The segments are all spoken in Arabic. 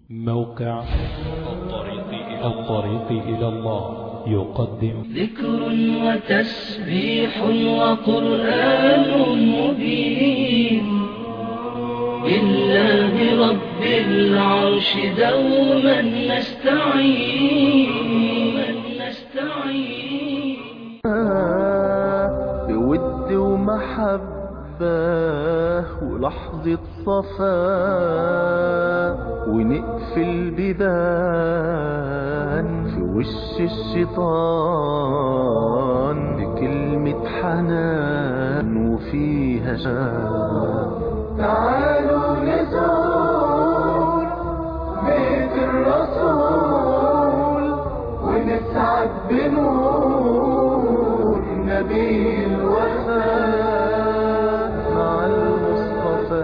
موقع الطريق إلى الله يقدم ذكر وتسبيح وقرآن مبين بالله رب العرش دوما نستعين بود ومحبة ولحظة صفاء ونقفل بيبان في وش الشيطان بكلمة حنان وفيها شان. تعالوا نزور بيت الرسول ونسعد بنور نبي الوفاء مع المصطفى.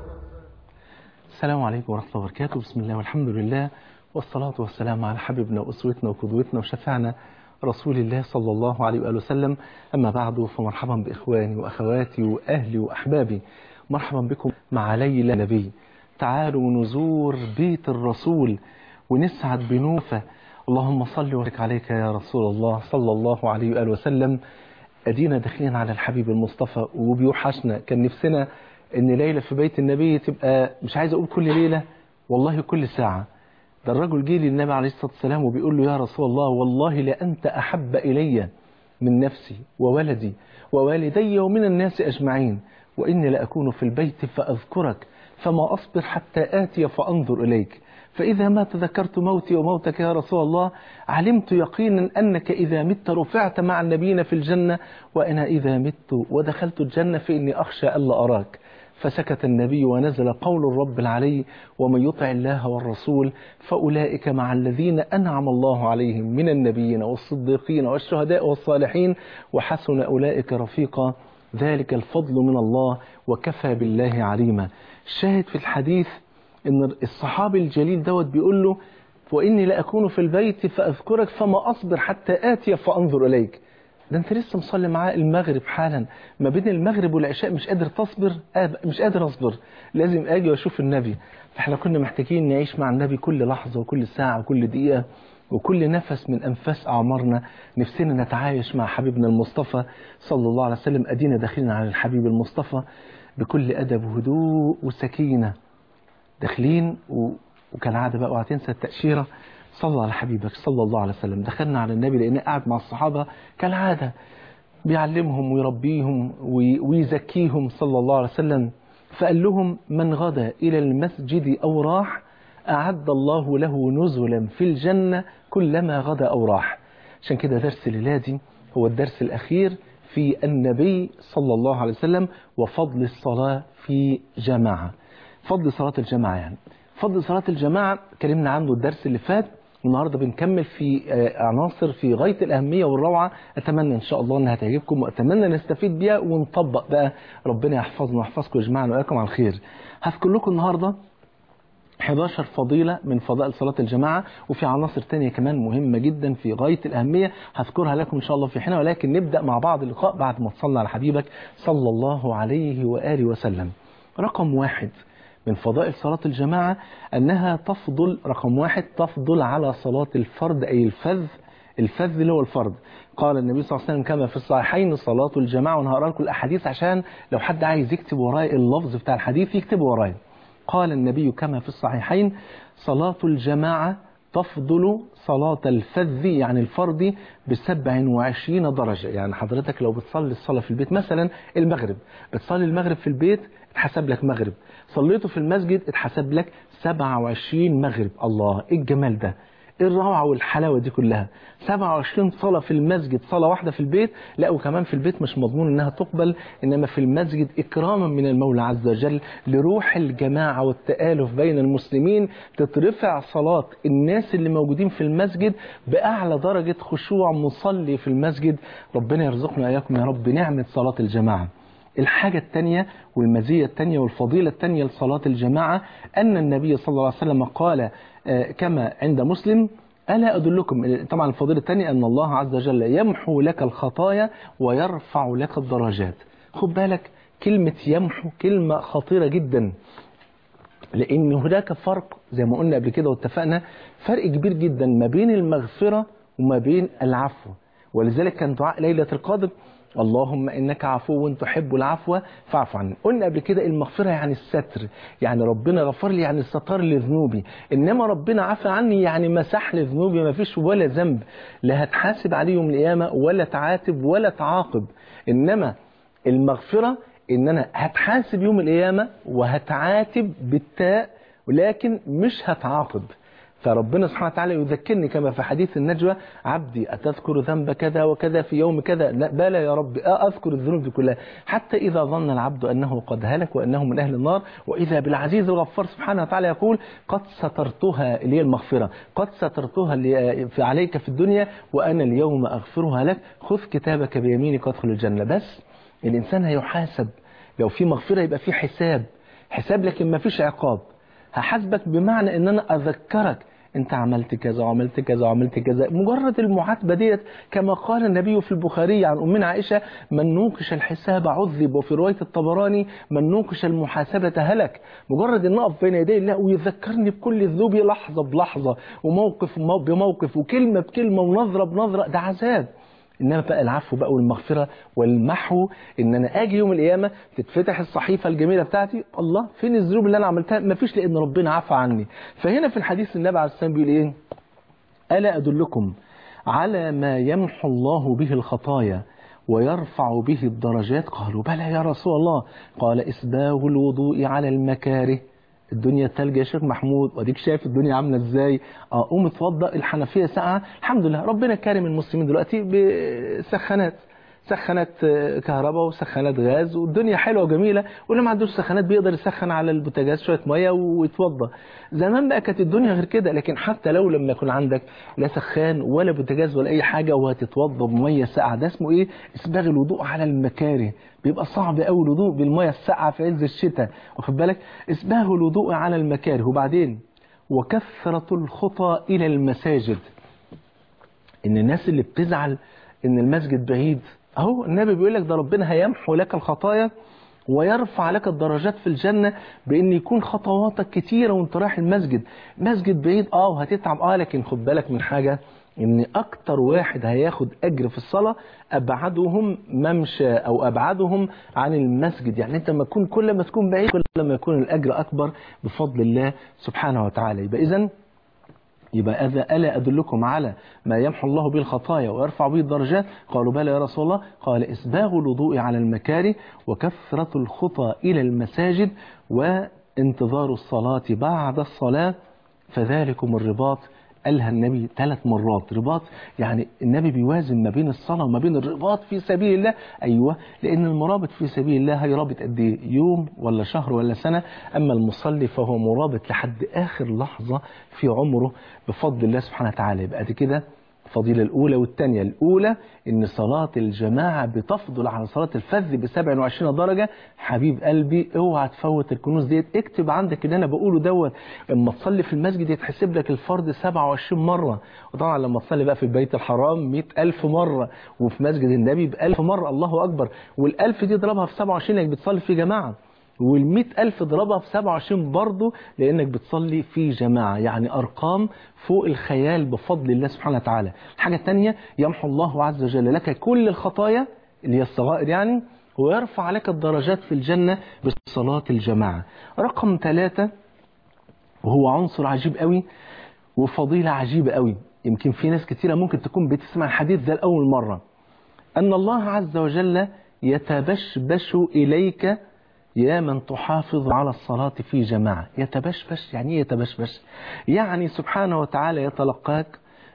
السلام عليكم ورحمة الله وبركاته. بسم الله والحمد لله والصلاة والسلام على حبيبنا وأسوتنا وقدوتنا وشفعنا رسول الله صلى الله عليه وآله وسلم. أما بعد، فمرحبا بإخواني وأخواتي وأهلي وأحبابي، مرحبا بكم مع ليلة نبي. تعالوا نزور بيت الرسول ونسعد بنوفة. اللهم صل وبارك عليك يا رسول الله صلى الله عليه وآله وسلم. أدينا داخلين على الحبيب المصطفى وبيوحشنا. كان نفسنا ان ليلة في بيت النبي تبقى، مش عايز اقول كل ليلة، والله كل ساعة. ده الرجل جه للنبي عليه الصلاة والسلام وبيقول له: يا رسول الله، والله لأنت أحب إلي من نفسي وولدي ووالدي ومن الناس أجمعين، وإني لأكون في البيت فأذكرك فما أصبر حتى آتي فأنظر إليك، فإذا ما تذكرت موتي وموتك يا رسول الله علمت يقينا أنك إذا مت رفعت مع النبيين في الجنة، وأنا إذا مت ودخلت الجنة فإني أخشى ألا أراك. فسكت النبي ونزل قول الرب العلي: ومن يطع الله والرسول فأولئك مع الذين أنعم الله عليهم من النبيين والصديقين والشهداء والصالحين وحسن أولئك رفيقا، ذلك الفضل من الله وكفى بالله عليما. الشاهد في الحديث ان الصحابي الجليل دوت بيقول له: وإني لأكون في البيت فأذكرك فما أصبر حتى آتي فأنظر إليك. ده انت لسه مصلي معاه المغرب حالا، ما بين المغرب والعشاء مش قادر تصبر؟ مش قادر أصبر، لازم أجي وأشوف النبي. فاحنا كنا محتاجين نعيش مع النبي كل لحظة وكل ساعة وكل دقيقة وكل نفس من أنفاس أعمارنا. نفسنا نتعايش مع حبيبنا المصطفى صلى الله عليه وسلم. أدينا داخلين على الحبيب المصطفى بكل أدب وهدوء وسكينة، داخلين وكالعادة بقى، وهتنسى التأشيرة. صلى على حبيبك صلى الله عليه وسلم. دخلنا على النبي لأنه قاعد مع الصحابة كالعادة بيعلمهم ويربيهم ويزكيهم صلى الله عليه وسلم. فقال لهم: من غدا إلى المسجد أو راح أعد الله له نزلا في الجنة كلما غدا أو راح. عشان كده درس الليلة هو الدرس الأخير في النبي صلى الله عليه وسلم وفضل الصلاة في جماعة. فضل صلاة الجماعة، يعني فضل صلاة الجماعة كلمنا عنه الدرس اللي فات، والنهاردة بنكمل في عناصر في غاية الأهمية والروعة. أتمنى إن شاء الله أنها تعجبكم، وأتمنى نستفيد بيها ونطبق بقى. ربنا يحفظنا ويحفظكم ويجمعنا وإياكم على الخير. هذكر لكم النهاردة 11 فضيلة من فضائل صلاة الجماعة، وفي عناصر تانية كمان مهمة جدا في غاية الأهمية هذكرها لكم إن شاء الله في حين. ولكن نبدأ مع بعض اللقاء بعد ما تصلى على حبيبك صلى الله عليه وآله وسلم. رقم 1 من فضائل صلاة الجماعة أنها تفضل، رقم 1 تفضل على صلاة الفرد، أي الفذ اللي هو الفرد. قال النبي صلى الله عليه وسلم كما في الصحيحين: صلاة الجماعة. وأنا هقرأ لكم الأحاديث عشان لو حد عايز يكتب وراي اللفظ بتاع الحديث يكتب وراي. قال النبي كما في الصحيحين: صلاة الجماعة تفضل صلاة الفذ، يعني الفرد، ب27 درجة. يعني حضرتك لو بتصلي الصلاة في البيت، مثلا المغرب، بتصلي المغرب في البيت اتحسب لك مغرب، صليته في المسجد اتحسب لك 27 مغرب. الله، ايه الجمال ده، ايه الروعة والحلاوة دي كلها. 27 صلاة في المسجد، صلاة واحدة في البيت. لا، وكمان في البيت مش مضمون انها تقبل، انما في المسجد اكراما من المولى عز وجل لروح الجماعة والتآلف بين المسلمين تترفع صلاة الناس اللي موجودين في المسجد بأعلى درجة خشوع مصلي في المسجد. ربنا يرزقنا إياكم يا رب نعمة صلاة الجماعة. الحاجة الثانية والمزية الثانية والفضيلة الثانية لصلاة الجماعة أن النبي صلى الله عليه وسلم قال كما عند مسلم: ألا أدلكم. طبعا الفضيلة الثانية أن الله عز وجل يمحو لك الخطايا ويرفع لك الدرجات. خد بالك، كلمة يمحو كلمة خطيرة جدا. لأن هناك فرق زي ما قلنا قبل كده واتفقنا، فرق كبير جدا ما بين المغفرة وما بين العفو. ولذلك كان دعاء ليلة القدر اللهم إنك عفو تحب العفو فاعف عني. قلنا قبل كده المغفرة يعني الستر، يعني ربنا غفر لي يعني ستر لي ذنوبي، إنما ربنا عفى عني يعني مسح لي ذنوبي، ما فيش ولا ذنب لا هتحاسب عليه يوم القيامة ولا تعاتب ولا تعاقب. إنما المغفرة إن أنا هتحاسب يوم القيامة وهتعاتب بالتاء ولكن مش هتعاقب. فربنا سبحانه وتعالى يذكرني كما في حديث النجوى عبدي أتذكر ذنب كذا وكذا في يوم كذا؟ لا بلى يا رب أذكر الذنوب دي كلها، حتى إذا ظن العبد أنه قد هلك وأنه من أهل النار وإذا بالعزيز الغفار سبحانه وتعالى يقول قد سترتها اللي هي المغفرة، قد سترتها اللي عليك في الدنيا وأنا اليوم أغفرها لك، خذ كتابك بيمينك وادخل الجنة. بس الإنسان هيحاسب، لو في مغفرة يبقى في حساب لكن ما فيش عقاب. هحاسبك بمعنى ان انا اذكرك انت عملت كذا وعملت كذا وعملت كذا. مجرد المعاتبه ديت كما قال النبي في البخاري عن امنا عائشه من نوقش الحساب عذب، وفي روايه الطبراني من نوقش المحاسبه هلك. مجرد ان اقف بين يدي الله ويذكرني بكل ذنوبي لحظه بلحظه وموقف بموقف وكلمه بكلمه ونظره بنظره، ده عذاب. إنما بقى العفو بقى والمغفرة والمحو، إن أنا أجي يوم القيامة تتفتح الصحيفة الجميلة بتاعتي، الله فين الذنوب اللي أنا عملتها؟ مفيش، لأن ربنا عفى عني. فهنا في الحديث النبي عليه الصلاة والسلام بيقول إيه؟ ألا أدلكم على ما يمحو الله به الخطايا ويرفع به الدرجات؟ قالوا بلى يا رسول الله. قال إسباغ الوضوء على المكاره. الدنيا تلج يا شيخ محمود، واديك شايف الدنيا عامله ازاي. قوم اتوضى، الحنفيه ساقعه، الحمد لله ربنا كارم المسلمين دلوقتي بسخانات، سخانات كهرباء وسخانات غاز، والدنيا حلوه وجميله، واللي ما عندوش سخانات بيقدر يسخن على البوتاجاز شويه ميه ويتوضى. زمان بقى كانت الدنيا غير كده، لكن حتى لو لما يكون عندك لا سخان ولا بوتاجاز ولا اي حاجه وهتتوضى بميه ساقعه، ده اسمه ايه؟ اسباغ الوضوء على المكاره. بيبقى صعب قوي الوضوء بالميه الساقعه في عز الشتاء، واخد بالك؟ اسباغ الوضوء على المكاره. وبعدين وكثرة الخطى الى المساجد. ان الناس اللي بتزعل ان المسجد بعيد، اهو النبي بيقول لك ده ربنا هيمحو لك الخطايا ويرفع لك الدرجات في الجنة بان يكون خطواتك كتيرة وانت رايح المسجد. مسجد بعيد وهتتعب لكن خد بالك من حاجة، ان اكتر واحد هياخد اجر في الصلاة ابعدهم ممشى او ابعدهم عن المسجد. يعني انت كل ما تكون بعيد كل ما يكون الاجر اكبر بفضل الله سبحانه وتعالى. يبقى ألا أدلكم على ما يمحو الله به الخطايا ويرفع به الدرجات؟ قالوا بلى يا رسول الله. قال إسباغ الوضوء على المكاره وكثرة الخطى إلى المساجد وانتظار الصلاة بعد الصلاة فذلكم الرباط. قالها النبي 3 مرات. رباط يعني النبي بيوازن ما بين الصلاة وما بين الرباط في سبيل الله. أيوة، لأن المرابط في سبيل الله هيرابط قد ايه؟ يوم ولا شهر ولا سنة. أما المصلي فهو مرابط لحد آخر لحظة في عمره بفضل الله سبحانه وتعالى. يبقى دي كده الفضيلة الأولى والثانية. الأولى إن صلاة الجماعة بتفضل على صلاة الفذ ب27 درجة. حبيب قلبي اوعى تفوت الكنوز ديت، اكتب عندك اللي أنا بقوله دوت. لما تصلي في المسجد يتحسب لك الفرض 27 مرة، وطبعا لما تصلي بقى في البيت الحرام 100,000 مرة، وفي مسجد النبي ب1000 مرة. الله أكبر. وال1000 دي ضربها في 27 لأنك بتصلي في جماعة، وال100,000 ضربها في 27 برضه لأنك بتصلي في جماعة. يعني أرقام فوق الخيال بفضل الله سبحانه وتعالى. الحاجة الثانية يمحو الله عز وجل لك كل الخطايا اللي هي الصغائر يعني، ويرفع لك الدرجات في الجنة بصلاة الجماعة. رقم 3 وهو عنصر عجيب قوي وفضيلة عجيبة قوي، يمكن في ناس كتيرة ممكن تكون بتسمع الحديث ده لأول مرة، أن الله عز وجل يتبشبش إليك يا من تحافظ على الصلاة في جماعة. يتبشبش يعني ايه يتبشبش؟ يعني سبحانه وتعالى يتلقاك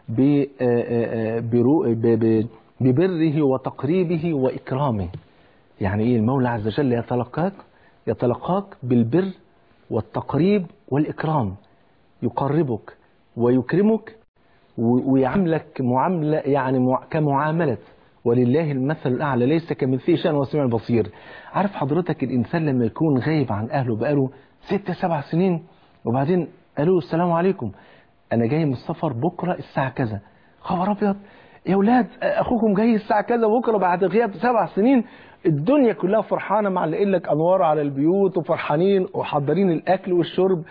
ببره وتقريبه وإكرامه. يعني ايه؟ المولى عز وجل يتلقاك بالبر والتقريب والإكرام، يقربك ويكرمك ويعاملك معاملة يعني كمعاملة ولله المثل الأعلى ليس كمثله شيء وهو السميع البصير. عارف حضرتك الإنسان لما يكون غايب عن أهله بقاله 6-7 سنين وبعدين قالوا السلام عليكم أنا جاي من السفر بكرة الساعة كذا، خبر أبيض يا أولاد أخوكم جاي الساعة كذا بكرة بعد غياب 7 سنين، الدنيا كلها فرحانة، معلقين لك أنوار على البيوت وفرحانين وحضرين الأكل والشرب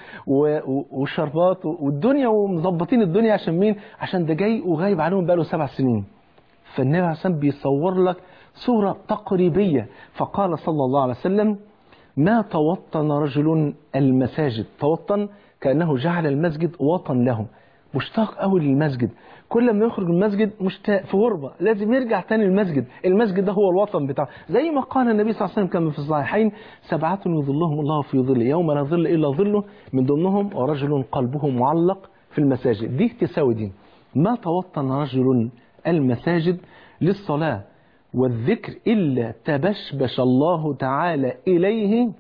والشربات والدنيا ومظبطين الدنيا عشان مين؟ عشان ده جاي وغايب عنهم بقاله 7 سنين. فالنبي عليه الصلاة والسلام بيصور لك صورة تقريبية. فقال صلى الله عليه وسلم: ما توطن رجل المساجد، توطن كأنه جعل المسجد وطن له، مشتاق قوي للمسجد، كل ما يخرج من المسجد مشتاق، في غربة لازم يرجع تاني المسجد، المسجد ده هو الوطن بتاعه. زي ما قال النبي صلى الله عليه وسلم كما في الصحيحين: 7 يظلهم الله في ظله يوم لا ظل إلا ظله، من ضمنهم ورجل قلبه معلق في المساجد. دي تساوي دي. ما توطن رجل المساجد للصلاة والذكر إلا تبشبش الله تعالى إليه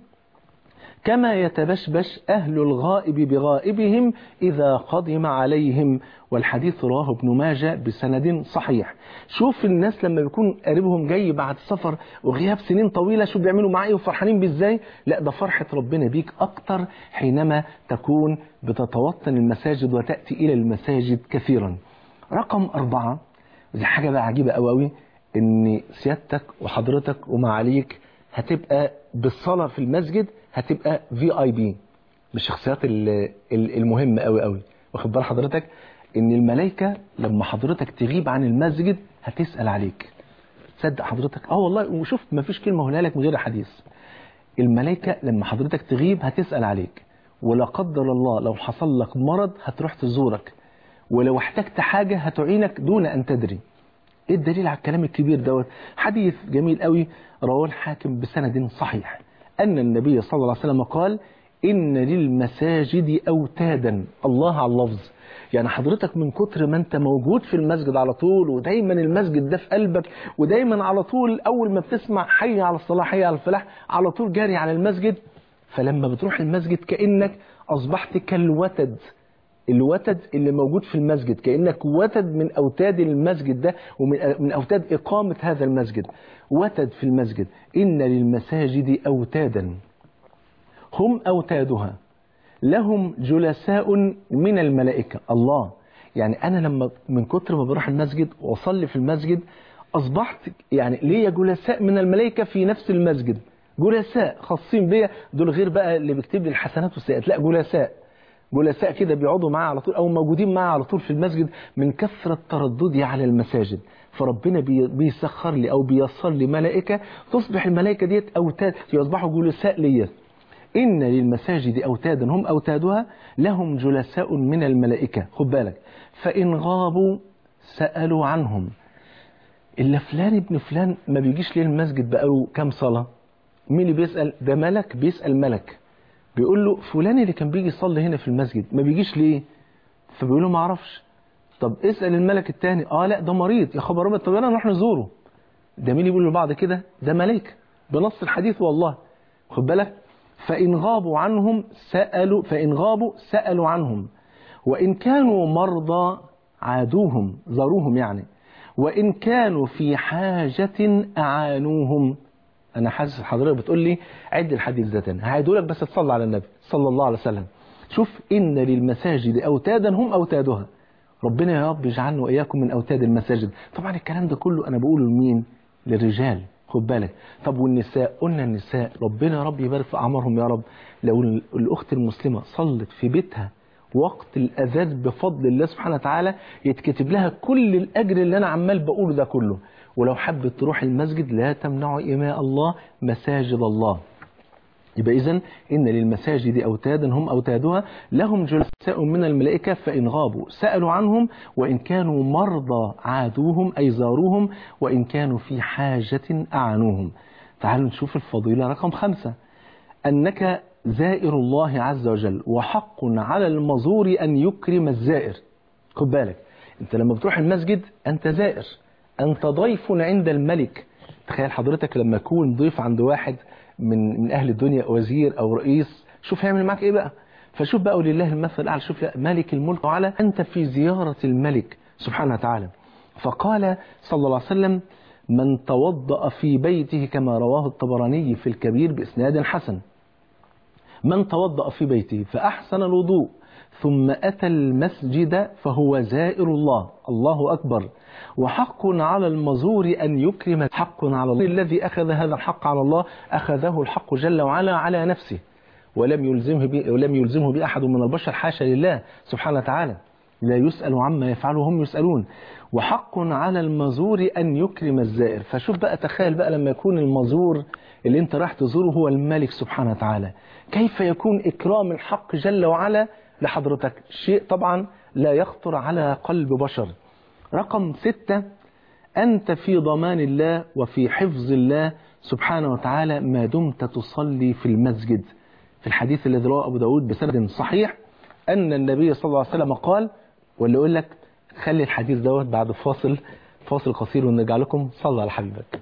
كما يتبشبش أهل الغائب بغائبهم إذا قدم عليهم. والحديث رواه ابن ماجه بسند صحيح. شوف الناس لما بيكون قريبهم جاي بعد سفر وغياب سنين طويلة، شوف بيعملوا معاه وفرحانين بإزاي. لا، ده فرحة ربنا بيك أكتر حينما تكون بتتوطن المساجد وتأتي إلى المساجد كثيرا. رقم 4، دي حاجة بقى عجيبة قوي، إن سيادتك وحضرتك ومعاليك هتبقى بالصلاة في المسجد هتبقى VIP، من الشخصيات المهمة قوي قوي. واخد بال حضرتك ان الملائكة لما حضرتك تغيب عن المسجد هتسأل عليك. تصدق حضرتك؟ والله. وشوف ما فيش كلمة هقولها لك من غير حديث. الملائكة لما حضرتك تغيب هتسأل عليك، ولا قدر الله لو حصل لك مرض هتروح تزورك، ولو احتجت حاجة هتعينك دون ان تدري. ايه الدليل على الكلام الكبير دوت؟ حديث جميل قوي رواه الحاكم بسند صحيح أن النبي صلى الله عليه وسلم قال: إن للمساجد أوتادا. الله على اللفظ. يعني حضرتك من كتر ما أنت موجود في المسجد على طول، ودايما المسجد ده في قلبك، ودايما على طول أول ما بتسمع حي على الصلاة حي على الفلاح على طول جاري على المسجد. فلما بتروح المسجد كأنك أصبحت كالوتد، الوتد اللي موجود في المسجد، كأنك وتد من أوتاد المسجد ده ومن أوتاد إقامة هذا المسجد، وتد في المسجد. إن للمساجد أوتادا هم أوتادها لهم جلساء من الملائكة. الله. يعني أنا لما من كتر ما بروح المسجد وأصلي في المسجد أصبحت يعني ليا جلساء من الملائكة في نفس المسجد، جلساء خاصين بيا، دول غير بقى اللي بيكتب لي الحسنات والسيئات، لا جلساء كده بيقعدوا معاه على طول أو موجودين معاه على طول في المسجد من كثرة ترددي على المساجد. فربنا بيسخر لي أو بيصر لي ملائكة تصبح الملائكة ديت أوتاد، يصبحوا جلساء لي. إن للمساجد أوتادا هم أوتادها لهم جلساء من الملائكة. خد بالك، فإن غابوا سألوا عنهم. إلا فلان ابن فلان ما بيجيش ليه المسجد بقاله كام صلاة؟ مين اللي بيسأل؟ ده ملك بيسأل ملك، بيقول له فلان اللي كان بيجي يصلي هنا في المسجد ما بيجيش ليه؟ فبيقول له ما اعرفش. طب اسأل الملك الثاني. لا ده مريض. يا خبر ابيض، طب يلا نروح نزوره. ده مين اللي بيقول لبعض كده؟ ده ملائكة بنص الحديث والله. خد بالك، فإن غابوا سألوا عنهم، وإن كانوا مرضى عادوهم زاروهم يعني، وإن كانوا في حاجة أعانوهم. أنا حاسس حضرتك بتقول لي عد الحديث ده تاني، هعيده لك بس تصلي على النبي صلى الله عليه وسلم. شوف: إن للمساجد أوتادا هم أوتادها. ربنا يا رب يجعلنا وإياكم من أوتاد المساجد. طبعا الكلام ده كله أنا بقوله لمين؟ للرجال. خد بالك. طب والنساء؟ قلنا النساء ربنا يا رب يبارك في أعمارهم يا رب. لو الأخت المسلمة صلت في بيتها وقت الأذان بفضل الله سبحانه وتعالى يتكتب لها كل الأجر اللي أنا عمال بقوله ده كله. ولو حبت تروح المسجد لا تمنعوا إماء الله مساجد الله. يبقى إذن إن للمساجد أوتادا هم أوتادها لهم جلساء من الملائكة فإن غابوا سألوا عنهم، وإن كانوا مرضى عادوهم أي زاروهم، وإن كانوا في حاجة أعانوهم. تعالوا نشوف الفضيلة رقم 5: أنك زائر الله عز وجل، وحق على المزور أن يكرم الزائر. خد بالك، أنت لما بتروح المسجد أنت زائر، أنت ضيف عند الملك. تخيل حضرتك لما يكون ضيف عند واحد من أهل الدنيا، وزير أو رئيس، شوف هيعمل معك إيه بقى. فشوف بقى ولله المثل الأعلى، شوف مالك الملك وعلى أنت في زيارة الملك سبحانه وتعالى. فقال صلى الله عليه وسلم: من توضأ في بيته، كما رواه الطبراني في الكبير بإسناد حسن، من توضأ في بيته فأحسن الوضوء ثم أتى المسجد فهو زائر الله. الله أكبر. وحق على المزور أن يكرم. حق على الله الذي أخذ هذا الحق على الله أخذه الحق جل وعلا على نفسه ولم يلزمه بأحد من البشر، حاشا لله سبحانه وتعالى، لا يسأل عما يفعله هم يسألون. وحق على المزور أن يكرم الزائر. فشوف بقى، تخيل بقى لما يكون المزور اللي انت راح تزوره هو الملك سبحانه وتعالى، كيف يكون إكرام الحق جل وعلا لحضرتك؟ شيء طبعا لا يخطر على قلب بشر. رقم 6، أنت في ضمان الله وفي حفظ الله سبحانه وتعالى ما دمت تصلي في المسجد. في الحديث الذي رواه أبو داود بسند صحيح أن النبي صلى الله عليه وسلم قال، واللي يقول لك خلي الحديث دوت بعد فاصل قصير ونرجع لكم. صلى على حبيبك.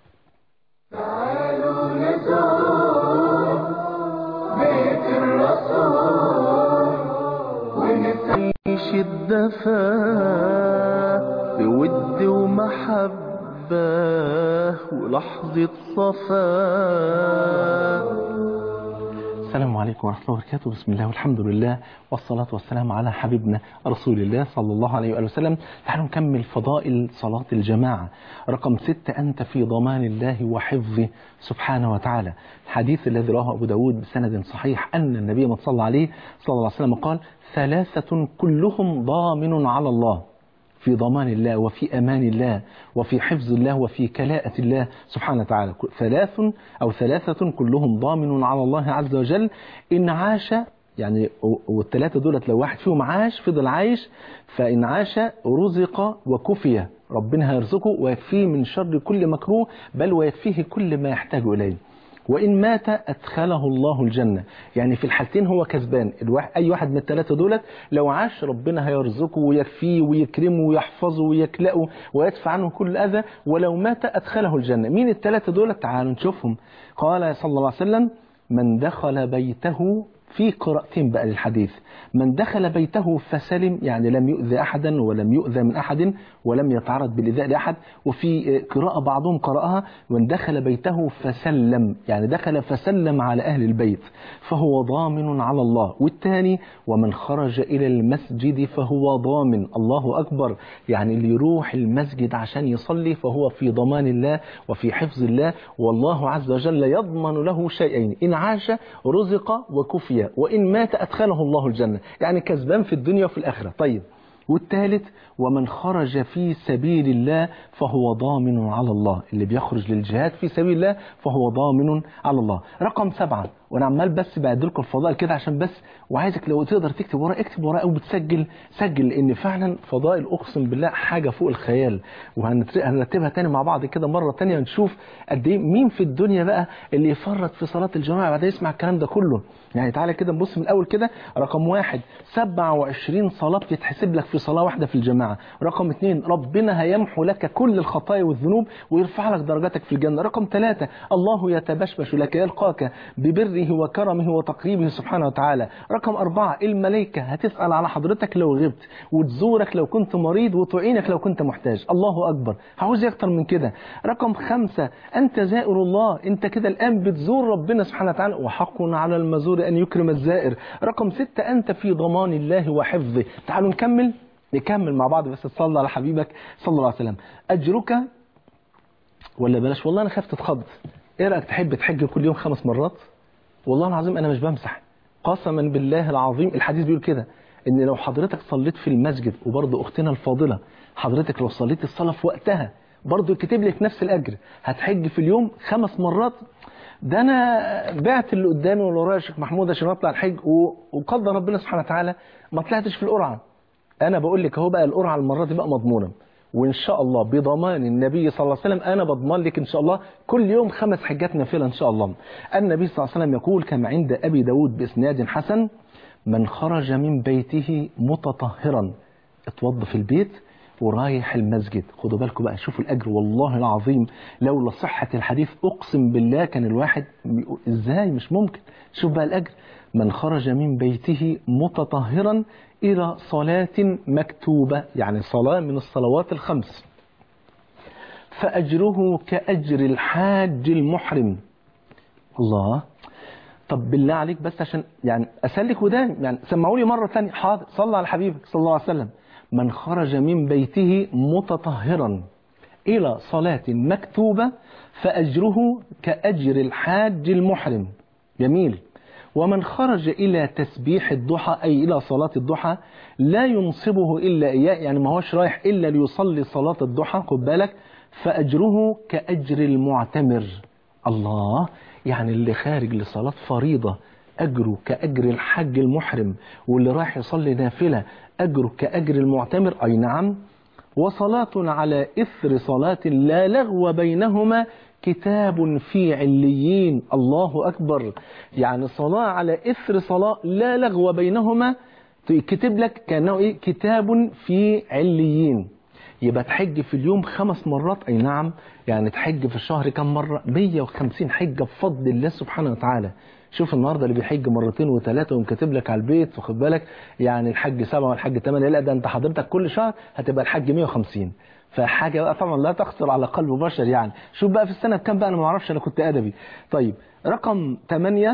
تعالوا نزور بيت الرسول ونعيش الدفا بود ومحبة ولحظة صفاء. السلام عليكم ورحمة الله وبركاته. بسم الله والحمد لله والصلاة والسلام على حبيبنا رسول الله صلى الله عليه وآله وسلم. تعالوا نكمل فضائل صلاة الجماعة. رقم 6، أنت في ضمان الله وحفظه سبحانه وتعالى. الحديث الذي رواه أبو داود بسند صحيح أن النبي صلى الله عليه وسلم قال: 3 كلهم ضامن على الله، في ضمان الله وفي أمان الله وفي حفظ الله وفي كلاءة الله سبحانه وتعالى. 3 كلهم ضامن على الله عز وجل. إن عاش، يعني والثلاثة دولت لو واحد فيهم عاش فضل عايش، فإن عاش رزق وكفي، ربنا هيرزقه ويكفيه من شر كل مكروه، بل ويكفيه كل ما يحتاج إليه. وإن مات أدخله الله الجنة. يعني في الحالتين هو كسبان. أي واحد من الثلاثة دولت لو عاش ربنا هيرزقه ويكفيه ويكرمه ويحفظه ويكلأه ويدفع عنه كل أذى، ولو مات أدخله الجنة. مين الثلاثة دولت؟ تعالوا نشوفهم. قال صلى الله عليه وسلم: من دخل بيته، في قراءتين بقى للحديث، من دخل بيته فسلم، يعني لم يؤذي أحدا ولم يؤذى من أحد ولم يتعرض بالإيذاء لأحد. وفي قراءة بعضهم قرأها: من دخل بيته فسلم، يعني دخل فسلم على أهل البيت، فهو ضامن على الله. والثاني: ومن خرج إلى المسجد فهو ضامن. الله أكبر. يعني اللي يروح المسجد عشان يصلي فهو في ضمان الله وفي حفظ الله، والله عز وجل يضمن له شيئين: إن عاش رزق وكفي، وإن مات أدخله الله الجنة. يعني كسبان في الدنيا وفي الآخرة. طيب، والثالث: ومن خرج في سبيل الله فهو ضامن على الله. اللي بيخرج للجهاد في سبيل الله فهو ضامن على الله. رقم 7، وانا عمال بس بعد لكم الفضائل كده عشان بس، وعايزك لو تقدر تكتب وراه اكتب وراه، او بتسجل سجل، لان فعلا فضائل اقسم بالله حاجه فوق الخيال. وهنرتبها تاني مع بعض كده مره تانية ونشوف قد ايه مين في الدنيا بقى اللي يفرط في صلاه الجماعه بعد يسمع الكلام ده كله. يعني تعالى كده نبص من الاول كده. رقم 1: 27 صلاه بتتحسب لك في صلاه واحده في الجماعه. رقم 2: ربنا هيمحو لك كل الخطايا والذنوب ويرفع لك درجاتك في الجنه. رقم 3: الله يتبشبش لك، يلقاك ببره وكرمه وتقريبه سبحانه وتعالى. رقم 4: الملائكة هتسأل على حضرتك لو غبت، وتزورك لو كنت مريض، وتعينك لو كنت محتاج. الله أكبر. عاوز أكتر من كده. رقم 5: أنت زائر الله، أنت كده الآن بتزور ربنا سبحانه وتعالى، وحق على المزور أن يكرم الزائر. رقم 6: أنت في ضمان الله وحفظه. تعالوا نكمل مع بعض، بس تصلي على حبيبك صلى الله عليه وسلم. أجرك، ولا بلاش، والله أنا خايف تتخض. إيه رأيك تحب تحج كل يوم 5 مرات؟ والله العظيم أنا مش بمسح، قسما بالله العظيم. الحديث بيقول كده، إن لو حضرتك صليت في المسجد، وبرضه أختنا الفاضلة حضرتك لو صليت الصلاة في وقتها برضه يكتب لك نفس الأجر، هتحج في اليوم 5 مرات. ده أنا بعت اللي قدامي واللي ورايا شيخ محمود عشان أطلع الحج، وقدر ربنا سبحانه وتعالى ما طلعتش في القرعة. أنا بقول لك أهو بقى، القرعة المرة دي بقى مضمونة، وإن شاء الله بضمان النبي صلى الله عليه وسلم أنا بضمان لك إن شاء الله كل يوم 5 حجات نافلة إن شاء الله. النبي صلى الله عليه وسلم يقول كما عند أبي داود بإسناد حسن: من خرج من بيته متطهرا، اتوضى في البيت ورايح المسجد. خدوا بالكم بقى، شوفوا الأجر. والله العظيم لولا صحة الحديث أقسم بالله كان الواحد إزاي، مش ممكن. شوف بقى الأجر: من خرج من بيته متطهرا إلى صلاة مكتوبة، يعني صلاة من الصلوات ال5، فأجره كأجر الحاج المحرم. الله. طب بالله عليك بس عشان يعني اسلك وداني، يعني سمعوا لي مره ثانيه. حاضر. صلى على حبيبك صلى الله عليه وسلم. من خرج من بيته متطهرا الى صلاه مكتوبه فاجره كاجر الحاج المحرم. جميل. ومن خرج الى تسبيح الضحى اي الى صلاه الضحى لا ينصبه الا اياه، يعني ما هوش رايح الا ليصلي صلاه الضحى، خد بالك، فاجره كاجر المعتمر. الله، يعني اللي خارج لصلاة فريضة أجره كأجر الحج المحرم، واللي رايح يصلي نافلة أجره كأجر المعتمر. أي نعم. وصلاة على إثر صلاة لا لغو بينهما كتاب في عليين. الله أكبر. يعني صلاة على إثر صلاة لا لغو بينهما كتب لك كأنه إيه؟ كتاب في عليين. يبقى تحج في اليوم 5 مرات. أي نعم. يعني تحج في الشهر كم مرة؟ 150 حجة بفضل الله سبحانه وتعالى. شوف النهارده اللي بيحج 2 و3 ومكتب لك على البيت، واخد بالك، يعني الحج 7 والحج 8، لا ده انت حضرتك كل شهر هتبقى الحج 150. فحاجه بقى طبعا لا تخطر على قلب بشر. يعني شوف بقى في السنه بكام بقى، انا ما اعرفش، انا كنت ادبي. طيب رقم 8،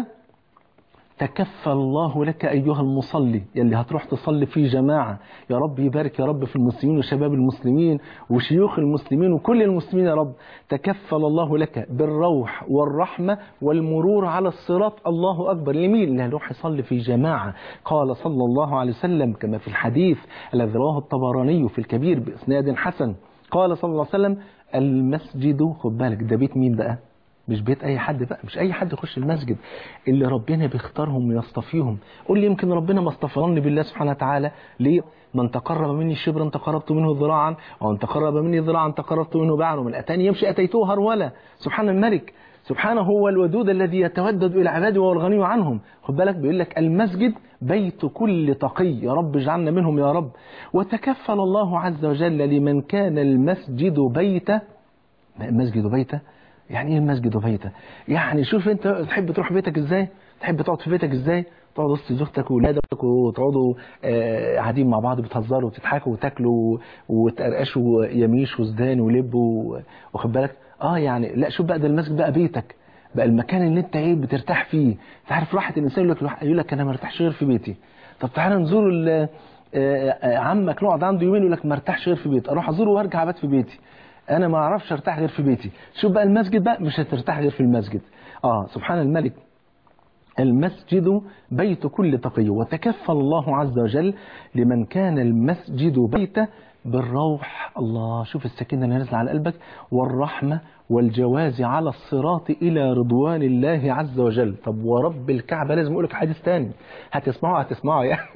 تكفل الله لك أيها المصلي يلي هتروح تصلي في جماعة. يا رب يبارك يا رب في المسلمين وشباب المسلمين وشيوخ المسلمين وكل المسلمين يا رب. تكفل الله لك بالروح والرحمة والمرور على الصراط. الله أكبر. لمين؟ اللي هيروح يصلي في جماعة. قال صلى الله عليه وسلم كما في الحديث الذي رواه الطبراني في الكبير بإسناد حسن، قال صلى الله عليه وسلم المسجد، خد بالك ده بيت مين بقى؟ مش بيت اي حد بقى، مش اي حد يخش المسجد، اللي ربنا بيختارهم ويصطفيهم. قول لي يمكن ربنا ما اصطفاني بالله سبحانه وتعالى ليه؟ من تقرب مني شبرا تقربت منه ذراعا، ومن تقرب مني ذراعا تقربت منه باعا، ومن اتاني يمشي اتيته هرولا. سبحان الملك، سبحانه هو الودود الذي يتودد الى عباده وهو الغني عنهم. خد بالك بيقول لك المسجد بيت كل تقي، يا رب اجعلنا منهم يا رب. وتكفل الله عز وجل لمن كان المسجد بيته. مسجد بيته يعني ايه المسجد وبيته؟ يعني شوف انت تحب تروح بيتك ازاي، تحب تقعد في بيتك ازاي، تقعد وسط زوجتك واولادك وتقعدوا قاعدين مع بعض بتهزروا وتضحكوا وتاكلوا وتقرقشوا يميش وزدان ولب واخد بالك. يعني لا، شوف بقى ده المسجد بقى بيتك، بقى المكان اللي انت ايه بترتاح فيه. انت عارف راحه الانسان يقول لك انا ما ارتاحش غير في بيتي. طب تعالى نزور عمك نقعد عنده يومين يقول لك ما ارتاحش غير في بيتي، اروح ازوره وارجع ابات في بيتي، انا ما اعرفش ارتاح غير في بيتي. شوف بقى المسجد بقى مش هترتاح غير في المسجد. سبحان الملك. المسجد بيت كل تقي. وتكفل الله عز وجل لمن كان المسجد بيته بالروح. الله، شوف السكينة اللي نازله على قلبك، والرحمة والجواز على الصراط إلى رضوان الله عز وجل. طب ورب الكعبة لازم أقول لك حديث تاني هتسمعه يعني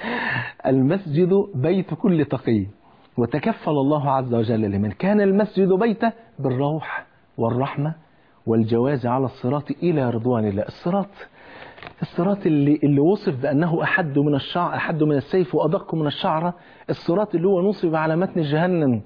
المسجد بيت كل تقي. وتكفل الله عز وجل لمن كان المسجد بيته بالروح والرحمة والجواز على الصراط إلى رضوان الله. الصراط اللي وصف بأنه أحد من الشعر، أحد من السيف وأدق من الشعرة. الصراط اللي هو نصب على متن جهنم،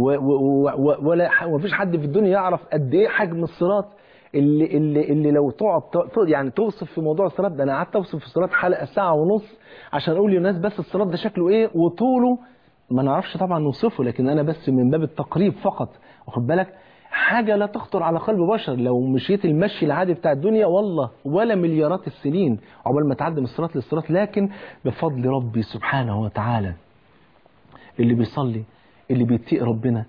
ولا فيش حد في الدنيا يعرف قد إيه حجم الصراط. اللي لو تقعد يعني توصف في موضوع الصراط ده، أنا قعدت أوصف في الصراط حلقة 1.5 ساعة عشان أقول للناس بس الصراط ده شكله إيه وطوله ما نعرفش طبعا نوصفه، لكن أنا بس من باب التقريب فقط، واخد بالك. حاجة لا تخطر على قلب بشر. لو مشيت المشي العادي بتاع الدنيا والله ولا مليارات السنين عقبال ما تعدي من الصراط للصراط، لكن بفضل ربي سبحانه وتعالى اللي بيصلي، اللي بيتقي ربنا،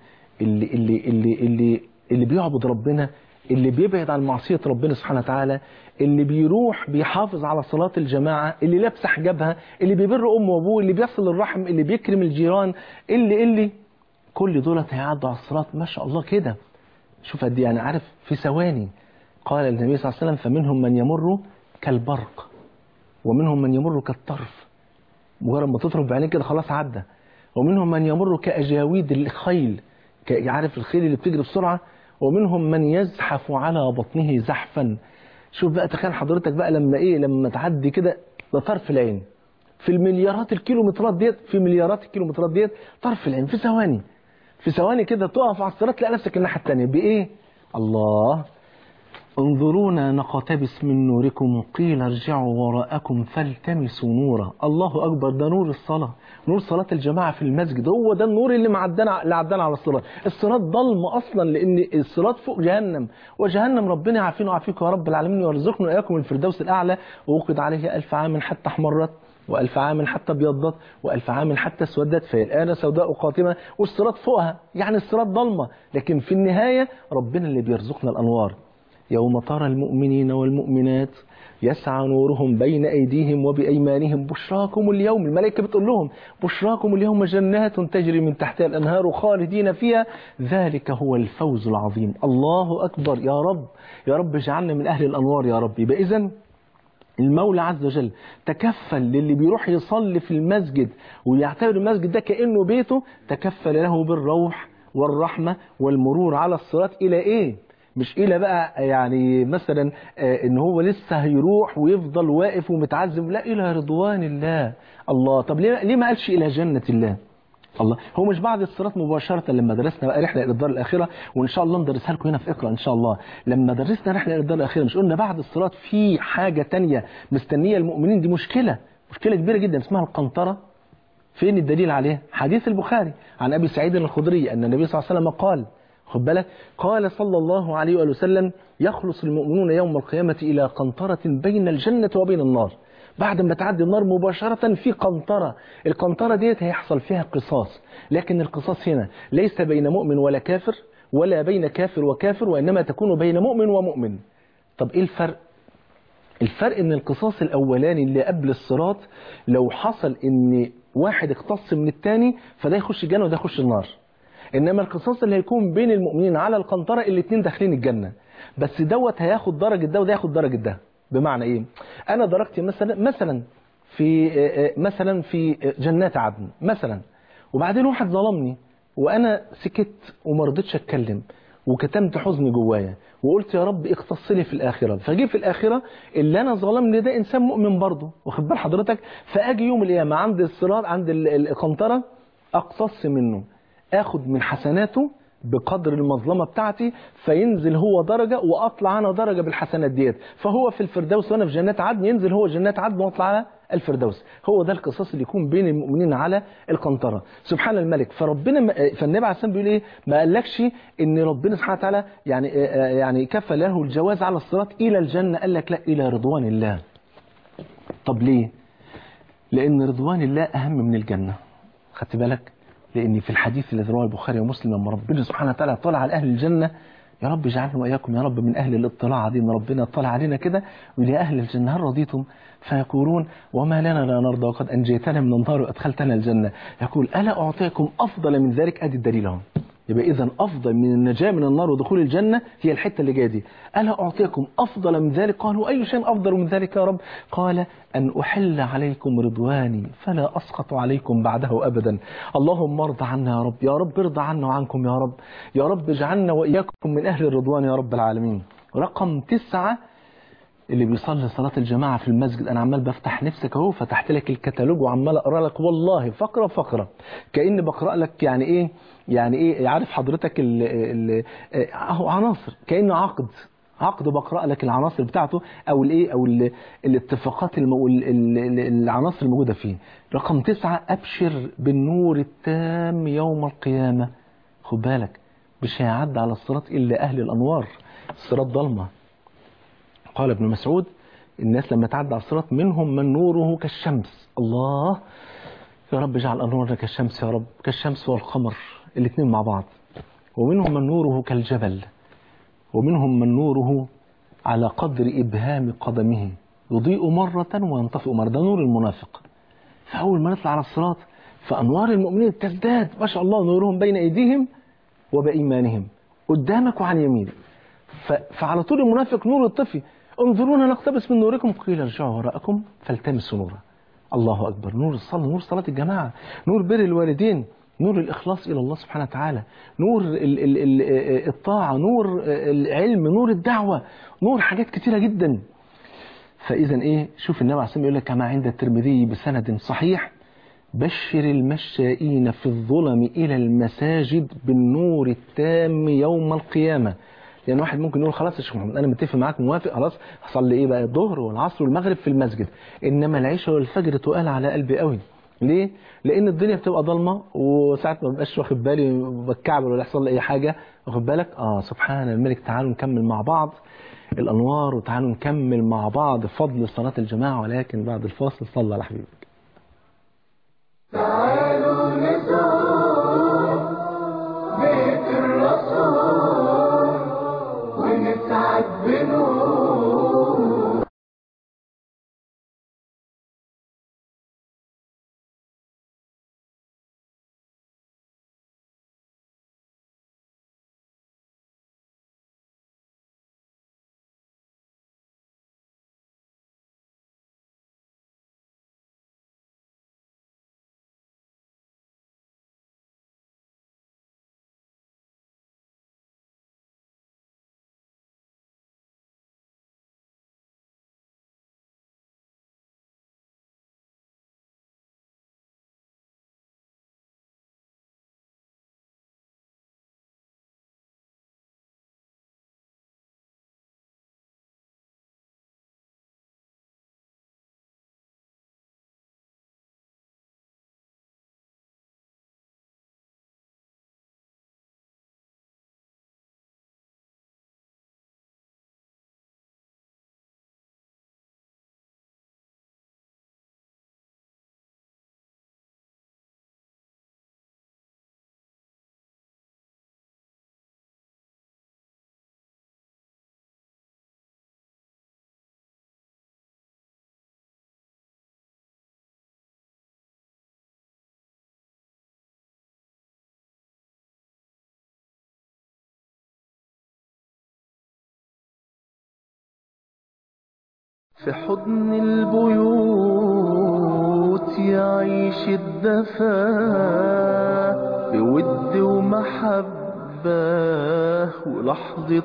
اللي بيعبد ربنا، اللي بيبعد عن معصية ربنا سبحانه وتعالى، اللي بيروح بيحافظ على صلاة الجماعة، اللي لابسه حجابها، اللي بيبر أمه وأبوه، اللي بيصل الرحم، اللي بيكرم الجيران، اللي كل دولة هيعدوا على الصراط ما شاء الله كده. شوف قد ايه، انا عارف في ثواني. قال النبي صلى الله عليه وسلم فمنهم من يمر كالبرق ومنهم من يمر كالطرف، مجرد ما تضرب بعينيك كده خلاص عدى. ومنهم من يمر كأجاويد الخيل، عارف الخيل اللي بتجري بسرعة. ومنهم من يزحف على بطنه زحفا. شوف بقى، تخيل حضرتك بقى لما تعدي كده بطرف العين في المليارات الكيلومترات ديت، في مليارات الكيلومترات ديت طرف العين، في ثواني كده تقف على الصراط تلاقي نفسك الناحية الثانية بإيه؟ الله. انظرونا نقتبس من نوركم قيل ارجعوا وراءكم فالتمسوا نورا. الله أكبر، ده نور الصلاة، نور صلاة الجماعة في المسجد، هو ده النور اللي عدنا على الصراط. الصراط ضلم أصلا لأن الصراط فوق جهنم، وجهنم ربنا يعافينا ويعافيكم يا رب العالمين ويرزقنا وإياكم الفردوس الأعلى. ووقد عليه 1000 عام حتى احمرت، و1000 عام حتى ابيضت، و1000 عام حتى اسودت، فهي الآن سوداء قاتمة، والصراط فوقها، يعني الصراط ضلمة، لكن في النهاية ربنا اللي بيرزقنا الأنوار. يوم ترى المؤمنين والمؤمنات يسعى نورهم بين أيديهم وبأيمانهم بشراكم اليوم، الملائكة بتقول لهم بشراكم اليوم جنات تجري من تحتها الأنهار خالدين فيها ذلك هو الفوز العظيم. الله أكبر، يا رب يا رب اجعلنا من أهل الأنوار يا رب. يبقى إذن المولى عز وجل تكفل للي بيروح يصلي في المسجد ويعتبر المسجد ده كأنه بيته، تكفل له بالروح والرحمة والمرور على الصراط. إلى إيه؟ مش إلى بقى يعني مثلا إن هو لسه هيروح ويفضل واقف ومتعذب، لا، إلى رضوان الله. الله، طب ليه ما قالش إلى جنة الله؟ الله، هو مش بعد الصراط مباشرة لما درسنا بقى رحلة إلى الدار الآخرة، وإن شاء الله ندرسها لكم هنا في اقرأ إن شاء الله. لما درسنا رحلة إلى الدار الآخرة مش قلنا بعد الصراط في حاجة تانية مستنية المؤمنين؟ دي مشكلة كبيرة جدا اسمها القنطرة. فين الدليل عليه؟ حديث البخاري عن أبي سعيد الخدري أن النبي صلى الله عليه وسلم قال، خد بالك، قال صلى الله عليه وآله وسلم يخلص المؤمنون يوم القيامة إلى قنطرة بين الجنة وبين النار. بعد ما تعدي النار مباشرة في قنطرة، القنطرة ديت هيحصل فيها قصاص، لكن القصاص هنا ليس بين مؤمن ولا كافر، ولا بين كافر وكافر، وإنما تكون بين مؤمن ومؤمن. طب إيه الفرق؟ الفرق إن القصاص الأولاني اللي قبل الصراط لو حصل إن واحد اقتص من التاني فده يخش الجنة وده يخش النار. إنما القصاص اللي هيكون بين المؤمنين على القنطرة الاتنين داخلين الجنة، بس دوت هياخد درجة ده وده هياخد درجة ده. بمعنى إيه؟ أنا درجتي مثلا في جنات عدن مثلا، وبعدين واحد ظلمني وأنا سكت وما رضيتش أتكلم وكتمت حزني جوايا وقلت يا رب اختص لي في الآخرة، فجي في الآخرة اللي أنا ظلمني ده إنسان مؤمن برضه، واخد بال حضرتك، فأجي يوم القيامة عند الصراط عند القنطرة أقتص منه، اخد من حسناته بقدر المظلمة بتاعتي، فينزل هو درجة واطلع انا درجة بالحسنات ديت، فهو في الفردوس وانا في جنات عدن، ينزل هو جنات عدن واطلع على الفردوس. هو ده القصاص اللي يكون بين المؤمنين على القنطرة. سبحان الملك. فالنبي عليه السلام بيقول ايه؟ ما قالكش ان ربنا سبحانه وتعالى يعني كفى له الجواز على الصراط الى الجنة، قال لك لا، الى رضوان الله. طب ليه؟ لان رضوان الله اهم من الجنة. خدت بالك؟ لأن في الحديث الذي رواه البخاري ومسلم لما ربنا سبحانه وتعالى اطلع على أهل الجنة، يا رب اجعلنا وإياكم يا رب من أهل الاطلاع دي، إن ربنا اطلع علينا كده ويقول يا أهل الجنة هل رضيتم؟ فيقولون وما لنا لا نرضى وقد أنجيتنا من النار وأدخلتنا الجنة. يقول ألا أعطيكم أفضل من ذلك؟ أدي الدليل اهو. يبقى إذن أفضل من النجاة من النار ودخول الجنة هي الحتة اللي جايه دي. ألا أعطيكم أفضل من ذلك؟ قالوا أي شيء أفضل من ذلك يا رب؟ قال أن أحل عليكم رضواني فلا أسقط عليكم بعده أبدا. اللهم ارضى عنا يا رب، يا رب ارضى عنا وعنكم يا رب، يا رب اجعلنا وإياكم من أهل الرضوان يا رب العالمين. رقم 9 اللي بيصلي صلاة الجماعة في المسجد. أنا عمال بفتح نفسك أهو، فتحت لك الكتالوج وعمال أقرأ لك والله فقرة كأني بقرأ لك يعني إيه عارف حضرتك أهو عناصر، كأنه عقد بقرأ لك العناصر بتاعته أو الاتفاقات العناصر الموجودة فيه. رقم 9 أبشر بالنور التام يوم القيامة. خد بالك مش هيعدي على الصراط إلا أهل الأنوار، الصراط ضلمة. قال ابن مسعود الناس لما تعدى على الصراط منهم من نوره كالشمس. الله، يا رب اجعل أنورنا كالشمس يا رب، كالشمس والقمر الاثنين مع بعض. ومنهم من نوره كالجبل، ومنهم من نوره على قدر إبهام قدمه يضيء مرة وينطفئ مرة. ده نور المنافق. فأول ما نطلع على الصراط فأنوار المؤمنين تزداد ما شاء الله، نورهم بين أيديهم وبإيمانهم، قدامك وعن يمينك. فعلى طول المنافق نور الطفي، انظرونا نقتبس من نوركم قيل ارجعوا وراءكم فالتمسوا نورا. الله أكبر. نور الصلاة، نور صلاة الجماعة، نور بر الوالدين، نور الإخلاص إلى الله سبحانه وتعالى، نور الطاعة، نور العلم، نور الدعوة، نور حاجات كتيرة جدا. فإذا إيه؟ شوف النبي عليه الصلاة والسلام يقول لك كما عند الترمذي بسند صحيح: بشر المشائين في الظلم إلى المساجد بالنور التام يوم القيامة. يعني واحد ممكن يقول خلاص يا شيخ محمد انا متفق معاك موافق خلاص هصلي ايه بقى الظهر والعصر والمغرب في المسجد، انما العشاء والفجر تقال على قلبي قوي. ليه؟ لان الدنيا بتبقى ضلمه وساعات ما ببقاش واخد بالي بتكعبل ولا يحصل لي اي حاجه، واخد بالك؟ سبحان الملك. تعالوا نكمل مع بعض الانوار وتعالوا نكمل مع بعض فضل صلاه الجماعه، ولكن بعد الفاصل صلى على حبيبك. تعالوا نزور بيت الرسول ونسعد بنور. في حضن البيوت يعيش الدفا بود ومحبة ولحظة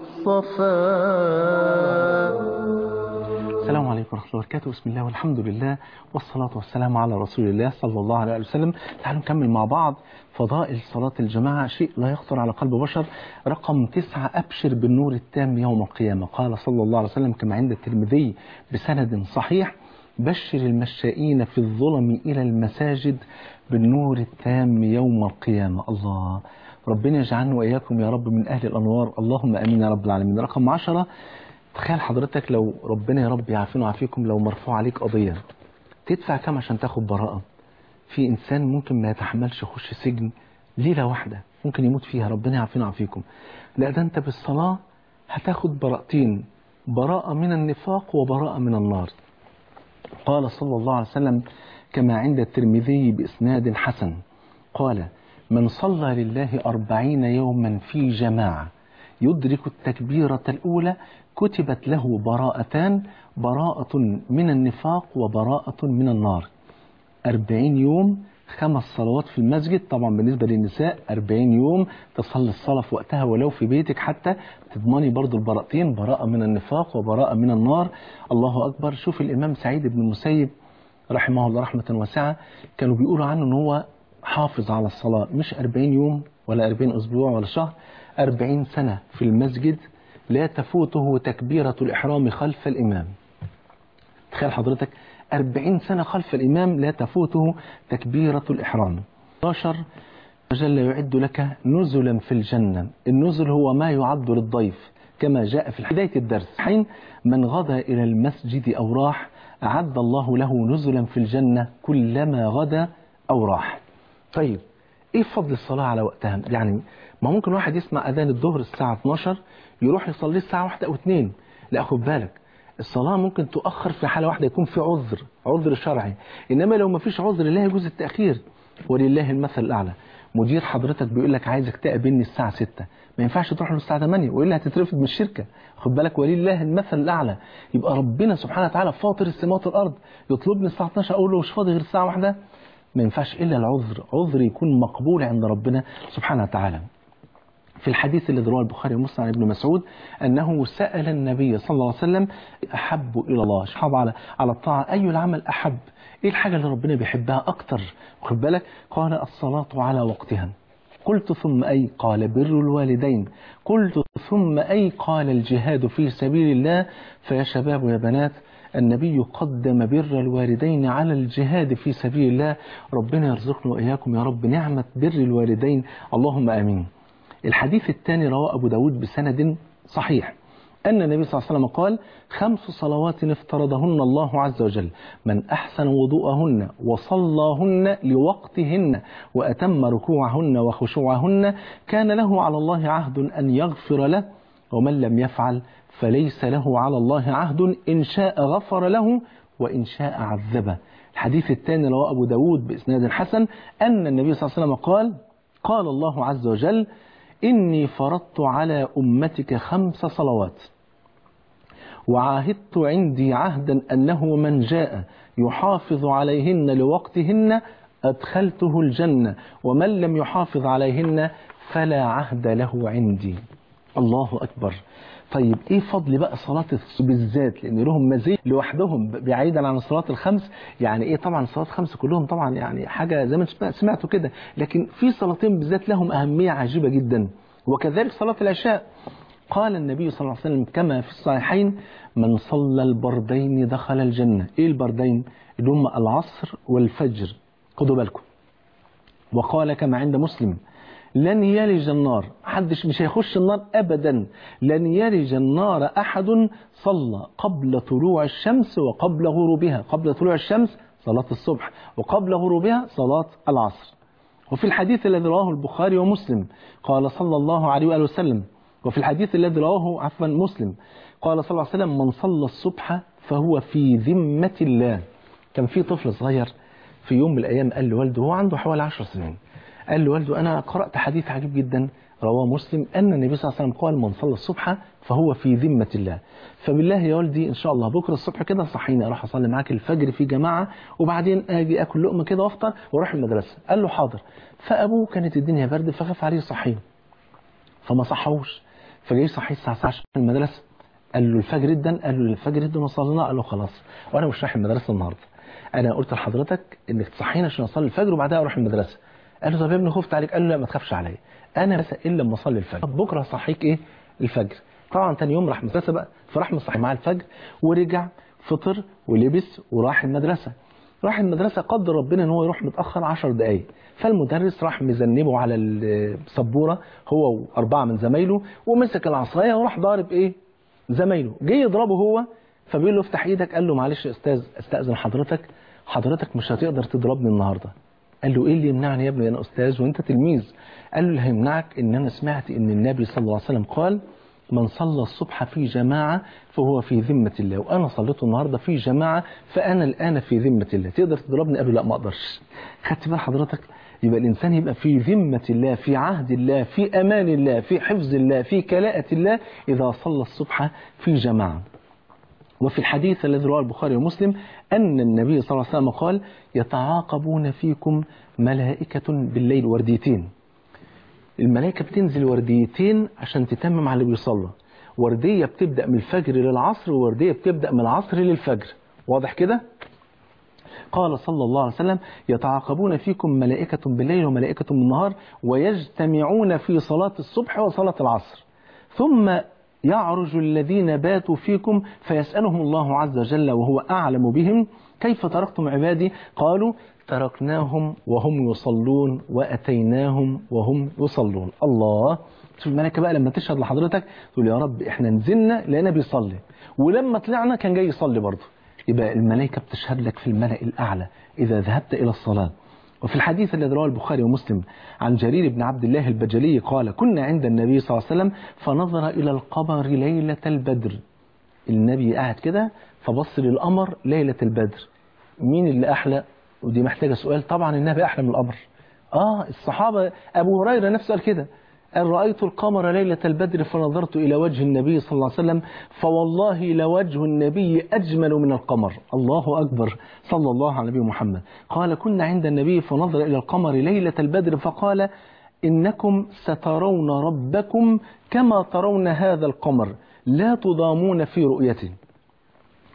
صفا. السلام عليكم ورحمة الله وبركاته. بسم الله والحمد لله والصلاة والسلام على رسول الله صلى الله عليه وسلم. تعالوا نكمل مع بعض فضائل صلاة الجماعة، شيء لا يخطر على قلب بشر. رقم 9: أبشر بالنور التام يوم القيامة. قال صلى الله عليه وسلم كما عند الترمذي بسند صحيح: بشر المشائين في الظلم إلى المساجد بالنور التام يوم القيامة. الله، ربنا يجعلنا وإياكم يا رب من أهل الأنوار، اللهم أمين يا رب العالمين. رقم 10: تخيل حضرتك لو ربنا يا رب يعافينا ويعافيكم لو مرفوع عليك قضية، تدفع كم عشان تاخد براءة؟ في إنسان ممكن ما يتحملش يخش سجن ليلة واحدة، ممكن يموت فيها، ربنا يعافينا ويعافيكم. لا ده أنت بالصلاة هتاخد براءتين: براءة من النفاق وبراءة من النار. قال صلى الله عليه وسلم كما عند الترمذي بإسناد حسن قال: من صلى لله 40 يوما في جماعة يدرك التكبيرة الأولى كتبت له براءتان: براءة من النفاق وبراءة من النار. 40 يوم 5 صلوات في المسجد. طبعا بالنسبة للنساء 40 يوم تصلي الصلاة في وقتها ولو في بيتك، حتى تضمني برضو البراءتين: براءة من النفاق وبراءة من النار. الله أكبر. شوف الإمام سعيد بن المسيب رحمه الله رحمة واسعة، كانوا بيقولوا عنه أنه هو حافظ على الصلاة، مش 40 يوم ولا 40 أسبوع ولا شهر، 40 سنة في المسجد لا تفوته تكبيرة الإحرام خلف الإمام. تخيل حضرتك 40 سنة خلف الإمام لا تفوته تكبيرة الإحرام. 11: جل يعد لك نزلا في الجنة. النزل هو ما يعد للضيف كما جاء في بداية الدرس: حين من غدا إلى المسجد أو راح أعد الله له نزلا في الجنة كلما غدا أو راح. طيب إيه فضل الصلاة على وقتها؟ يعني ما ممكن واحد يسمع أذان الظهر الساعة 12 يروح يصلي الساعة 1 أو 2. لا، خد بالك، الصلاة ممكن تؤخر في حالة واحدة، يكون في عذر شرعي، إنما لو ما فيش عذر لا يجوز التأخير. ولله المثل الأعلى. مدير حضرتك بيقول لك عايزك تقابلني الساعة 6، ما ينفعش تروح له الساعة 8 وإلا هتترفض من الشركة. خد بالك، ولله المثل الأعلى. يبقى ربنا سبحانه وتعالى فاطر السماوات والأرض يطلبني الساعة 12 أقول له مش فاضي غير الساعة 1؟ ما ينفعش إلا العذر، عذر يكون مقبول عند ربنا سبحانه وتعالى. في الحديث الذي رواه البخاري ومسلم عن ابن مسعود أنه سأل النبي صلى الله عليه وسلم: أحب إلى الله، شحاب على الطاعة، أي العمل أحب؟ إيه الحاجة اللي ربنا بيحبها أكتر؟ واخد بالك؟ قال: الصلاة على وقتها. قلت ثم أي؟ قال بر الوالدين. قلت ثم أي؟ قال الجهاد في سبيل الله. فيا شباب ويا بنات، النبي قدم بر الوالدين على الجهاد في سبيل الله. ربنا يرزقنا وإياكم يا رب نعمة بر الوالدين، اللهم آمين. الحديث الثاني رواه أبو داود بسند صحيح أن النبي صلى الله عليه وسلم قال: 5 صلوات افترضهن الله عز وجل، من أحسن وضوءهن وصلاهن لوقتهن وأتم ركوعهن وخشوعهن كان له على الله عهد أن يغفر له، ومن لم يفعل فليس له على الله عهد، إن شاء غفر له وإن شاء عذبه. الحديث الثاني رواه أبو داود بإسناد حسن أن النبي صلى الله عليه وسلم قال: قال الله عز وجل: إني فرضت على أمتك 5 صلوات، وعاهدت عندي عهدا أنه من جاء يحافظ عليهن لوقتهن أدخلته الجنة، ومن لم يحافظ عليهن فلا عهد له عندي. الله أكبر. طيب إيه فضل بقى صلاة بالذات؟ لأن لهم مزيد لوحدهم بعيدا عن الصلاة ال5. يعني إيه؟ طبعا الصلاة 5 كلهم طبعا يعني حاجة زي ما سمعتوا كده، لكن في صلاتين بالذات لهم أهمية عجيبة جدا، وكذلك صلاة العشاء. قال النبي صلى الله عليه وسلم كما في الصحيحين: من صلى البردين دخل الجنة. إيه البردين؟ اللي هم العصر والفجر، خدوا بالكم. وقال كما عند مسلم: لن يلج النار، حدش مش هيخش النار أبدا، لن يلج النار أحد صلى قبل طلوع الشمس وقبل غروبها. قبل طلوع الشمس صلاة الصبح، وقبل غروبها صلاة العصر. وفي الحديث الذي رواه البخاري ومسلم قال صلى الله عليه وآله وسلم، وفي الحديث الذي رواه مسلم قال صلى الله عليه وسلم: من صلى الصبح فهو في ذمة الله. كان في طفل صغير في يوم من الأيام قال لوالده، هو عنده حوالي 10 سنين، قال لوالده: أنا قرأت حديث عجيب جدا رواه مسلم أن النبي صلى الله عليه وسلم قال: من صلى الصبح فهو في ذمة الله. فبالله يا والدي إن شاء الله بكرة الصبح كده صحيني أروح أصلي معاك الفجر في جماعة، وبعدين أجي أكل لقمة كده وأفطر وأروح المدرسة. قال له حاضر. فأبوه كانت الدنيا برد فخاف عليه صحيح، فما صحوش، فجاي صحيح الساعة 10 في المدرسة. قال له الفجر جدا، قال له الفجر جدا وصلنا. قال له خلاص، وأنا مش رايح المدرسة النهاردة، أنا قلت لحضرتك إنك تصحيني عشان أصلي الفجر وبعدها أروح المدرسة. قال له طب يا ابني خفت عليك. قال له لا ما تخافش عليا، أنا بس إلا لما أصلي الفجر، بكرة صحيك إيه الفجر. طبعا تاني يوم راح مدرسة بقى، فراح مصحي معاه الفجر ورجع فطر ولبس وراح المدرسة. راح المدرسة قدر ربنا ان هو يروح متأخر 10 دقايق، فالمدرس راح مذنبه على السبورة هو و4 من زمايله، ومسك العصاية وراح ضارب ايه زمايله. جه يضربه هو، فبيقول له افتح ايدك. قال له معلش يا استاذ استأذن حضرتك مش هتقدر تضربني النهاردة. قال له ايه اللي يمنعني يا ابني، انا استاذ وانت تلميذ. قال له اللي هيمنعك ان انا سمعت ان النبي صلى الله عليه وسلم قال: من صلى الصبح في جماعة فهو في ذمة الله، وأنا صليت النهاردة في جماعة فأنا الآن في ذمة الله، تقدر تضربني؟ قبل لا ما أقدرش. خدت بال حضرتك؟ يبقى الإنسان يبقى في ذمة الله، في عهد الله، في أمان الله، في حفظ الله، في كلاءة الله إذا صلى الصبح في جماعة. وفي الحديث الذي رواه البخاري ومسلم أن النبي صلى الله عليه وسلم قال: يتعاقبون فيكم ملائكة بالليل، ورديتين. الملائكة بتنزل ورديتين عشان تتمم على اللي بيصلى، وردية بتبدأ من الفجر للعصر، ووردية بتبدأ من العصر للفجر. واضح كده؟ قال صلى الله عليه وسلم: يتعاقبون فيكم ملائكة بالليل وملائكة بالنهار، ويجتمعون في صلاة الصبح وصلاة العصر، ثم يعرج الذين باتوا فيكم فيسألهم الله عز وجل وهو أعلم بهم: كيف تركتم عبادي؟ قالوا: تركناهم وهم يصلون وأتيناهم وهم يصلون. الله. شوف الملائكة بقى لما تشهد لحضرتك تقول يا رب احنا نزلنا لقينا بيصلي، ولما طلعنا كان جاي يصلي برضه. يبقى الملائكة بتشهد لك في الملأ الأعلى إذا ذهبت إلى الصلاة. وفي الحديث الذي رواه البخاري ومسلم عن جرير بن عبد الله البجلي قال: كنا عند النبي صلى الله عليه وسلم فنظر إلى القمر ليلة البدر. النبي قاعد كده فبص للقمر ليلة البدر. مين اللي أحلى؟ ودي محتاجة سؤال. طبعا النبي أحلى من القمر. الصحابة أبو هريرة نفسه قال كده: أن رأيت القمر ليلة البدر فنظرت إلى وجه النبي صلى الله عليه وسلم فوالله لوجه النبي أجمل من القمر. الله أكبر. صلى الله على نبي محمد. قال: كنا عند النبي فنظر إلى القمر ليلة البدر فقال: إنكم سترون ربكم كما ترون هذا القمر لا تضامون في رؤيته.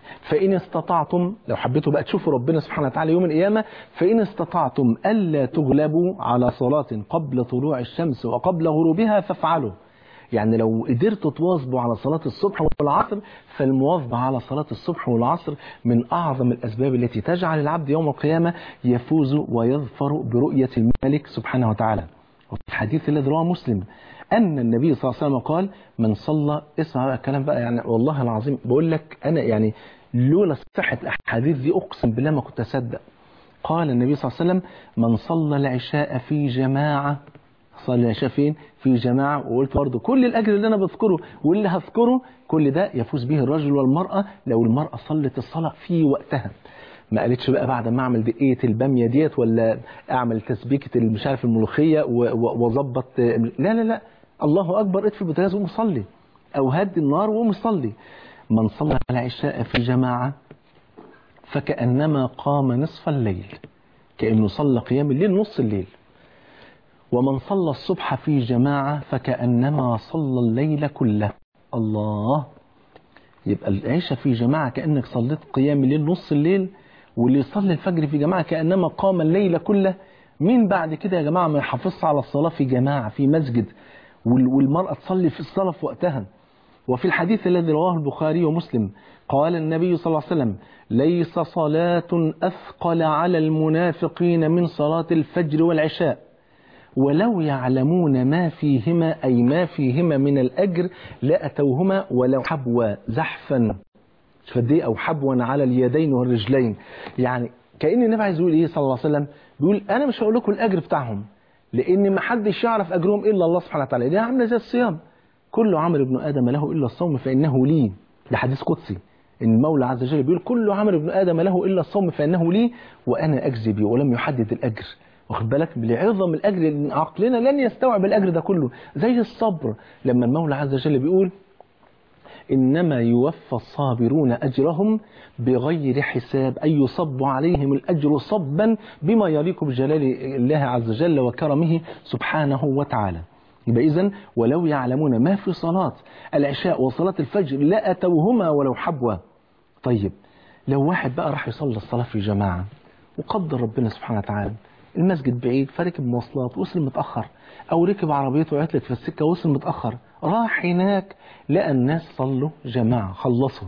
فإن استطعتم، لو حبيتوا بقى تشوفوا ربنا سبحانه وتعالى يوم القيامة، فإن استطعتم ألا تغلبوا على صلاة قبل طلوع الشمس وقبل غروبها فافعلوا. يعني لو قدرتوا تواظبوا على صلاة الصبح والعصر، فالمواظبة على صلاة الصبح والعصر من أعظم الأسباب التي تجعل العبد يوم القيامة يفوز ويظفر برؤية الملك سبحانه وتعالى. وفي الحديث الذي رواه مسلم أن النبي صلى الله عليه وسلم قال: من صلى، اسمع بقى الكلام بقى، يعني والله العظيم بقول لك أنا يعني لولا صحة الأحاديث دي أقسم بالله ما كنت أصدق. قال النبي صلى الله عليه وسلم: من صلى العشاء في جماعة، صلى العشاء فين؟ في جماعة. وقلت برضه كل الأجر اللي أنا بذكره واللي هذكره كل ده يفوز به الرجل والمرأة لو المرأة صلت الصلاة في وقتها. ما قالتش بقى بعد ما اعمل دقيقة البامية ديت ولا اعمل تسبيكة مش عارف الملوخية واظبط، لا لا لا، الله اكبر، اطفي البوتاجاز وقوم صلي، او هدي النار وقوم صلي. من صلى العشاء في جماعة فكأنما قام نصف الليل، كأنه صلى قيام الليل نص الليل. ومن صلى الصبح في جماعة فكأنما صلى الليل كله. الله، يبقى العشاء في جماعة كأنك صليت قيام الليل نص الليل، واللي يصلي الفجر في جماعة كأنما قام الليل كله. مين بعد كده يا جماعة ما يحافظش على الصلاة في جماعة في مسجد، والمرأة تصلي في الصلاة في وقتها؟ وفي الحديث الذي رواه البخاري ومسلم قال النبي صلى الله عليه وسلم: ليس صلاة أثقل على المنافقين من صلاة الفجر والعشاء، ولو يعلمون ما فيهما، أي ما فيهما من الأجر، لأتوهما ولو حبوا زحفا، فدي أو حبوا على اليدين والرجلين. يعني كأن النبي عايز يقول إيه صلى الله عليه وسلم؟ بيقول أنا مش هقول لكم الأجر بتاعهم، لأن ما حدش يعرف أجرهم إلا الله سبحانه وتعالى. دي عاملة زي الصيام، كل عمل ابن آدم له إلا الصوم فإنه لي. ده حديث قدسي، إن المولى عز وجل بيقول: كل عمل ابن آدم له إلا الصوم فإنه لي وأنا أجزي به، ولم يحدد الأجر. واخد بالك لعظم الأجر، لأن عقلنا لن يستوعب الأجر ده كله. زي الصبر، لما المولى عز وجل بيقول: إنما يوفى الصابرون أجرهم بغير حساب، أي يصب عليهم الأجر صبا بما يليق بجلال الله عز وجل وكرمه سبحانه وتعالى. يبقى إذن ولو يعلمون ما في صلاة العشاء وصلاة الفجر لأتوهما ولو حبوا. طيب لو واحد بقى راح يصلي الصلاة في جماعة، وقدر ربنا سبحانه وتعالى المسجد بعيد فركب مواصلات وصل متأخر، أو ركب عربيته وعطلت في السكة وصل متأخر، راح هناك لقى الناس صلوا جماعة خلصوا،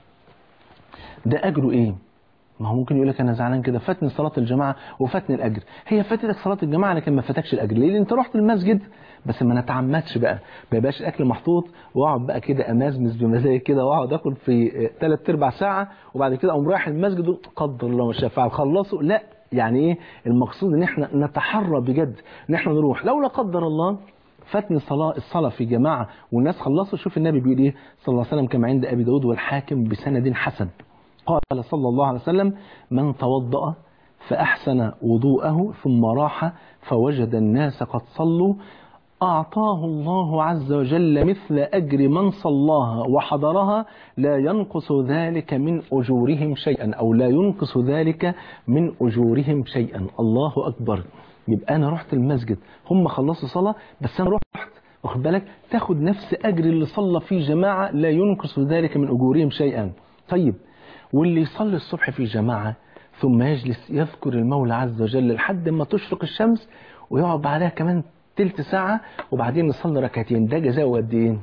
ده أجره إيه؟ ما هو ممكن يقول لك أنا زعلان كده، فاتني صلاة الجماعة وفاتني الأجر. هي فاتتك صلاة الجماعة لكن ما فاتكش الأجر. ليه؟ لأن أنت رحت المسجد بس ما نتعمدش بقى، ما يبقاش الأكل محطوط وأقعد بقى كده أمازمز بمزاج كده وأقعد أكل في 3/4 ساعة وبعد كده أقوم رايح المسجد قدر الله ما شاء فعل خلصوا. لا، يعني إيه المقصود؟ إن إحنا نتحرى بجد إن إحنا نروح. لو لا قدر الله فاتني الصلاة في جماعة والناس خلصوا، شوف النبي بيقول إيه صلى الله عليه وسلم كما عند أبي داود والحاكم بسند حسن، قال صلى الله عليه وسلم: من توضأ فأحسن وضوءه ثم راح فوجد الناس قد صلوا أعطاه الله عز وجل مثل أجر من صلاها وحضرها لا ينقص ذلك من أجورهم شيئا، أو لا ينقص ذلك من أجورهم شيئا. الله أكبر. يبقى أنا رحت المسجد هم خلصوا صلاة بس أنا رحت، واخد بالك، تاخد نفس أجر اللي صلى في جماعة لا ينقص ذلك من أجورهم شيئا. طيب واللي يصلي الصبح في جماعة ثم يجلس يذكر المولى عز وجل لحد ما تشرق الشمس ويقعد بعدها كمان تلت ساعة وبعدين يصلي ركعتين، ده جزاؤه قد ايه؟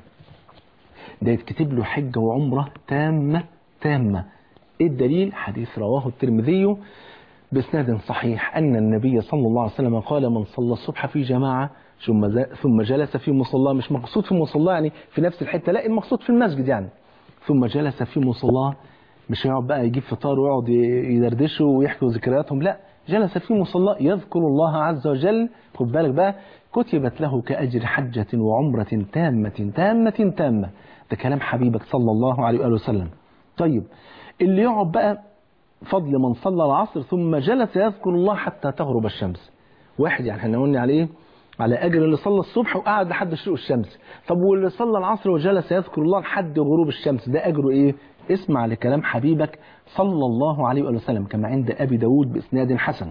ده يتكتب له حجة وعمرة تامة تامة. ايه الدليل؟ حديث رواه الترمذي بإسناد صحيح أن النبي صلى الله عليه وسلم قال: من صلى الصبح في جماعة ثم جلس في مصلاه، مش مقصود في مصلاه يعني في نفس الحتة، لا المقصود في المسجد يعني، ثم جلس في مصلاه، مش هيقعد بقى يجيب فطار ويقعد يدردشوا ويحكوا ذكرياتهم، لا، جلس في مصلاه يذكر الله عز وجل، خد بالك بقى، كتبت له كأجر حجة وعمرة تامة تامة تامة. ده كلام حبيبك صلى الله عليه وآله وسلم. طيب اللي يقعد بقى فضل من صلى العصر ثم جلس يذكر الله حتى تغرب الشمس، واحد يعني احنا قلنا عليه على أجر اللي صلى الصبح وقعد لحد شروق الشمس. طب واللي صلى العصر وجلس يذكر الله لحد غروب الشمس، ده أجره إيه؟ اسمع لكلام حبيبك صلى الله عليه وآله وسلم كما عند أبي داود بإسناد حسن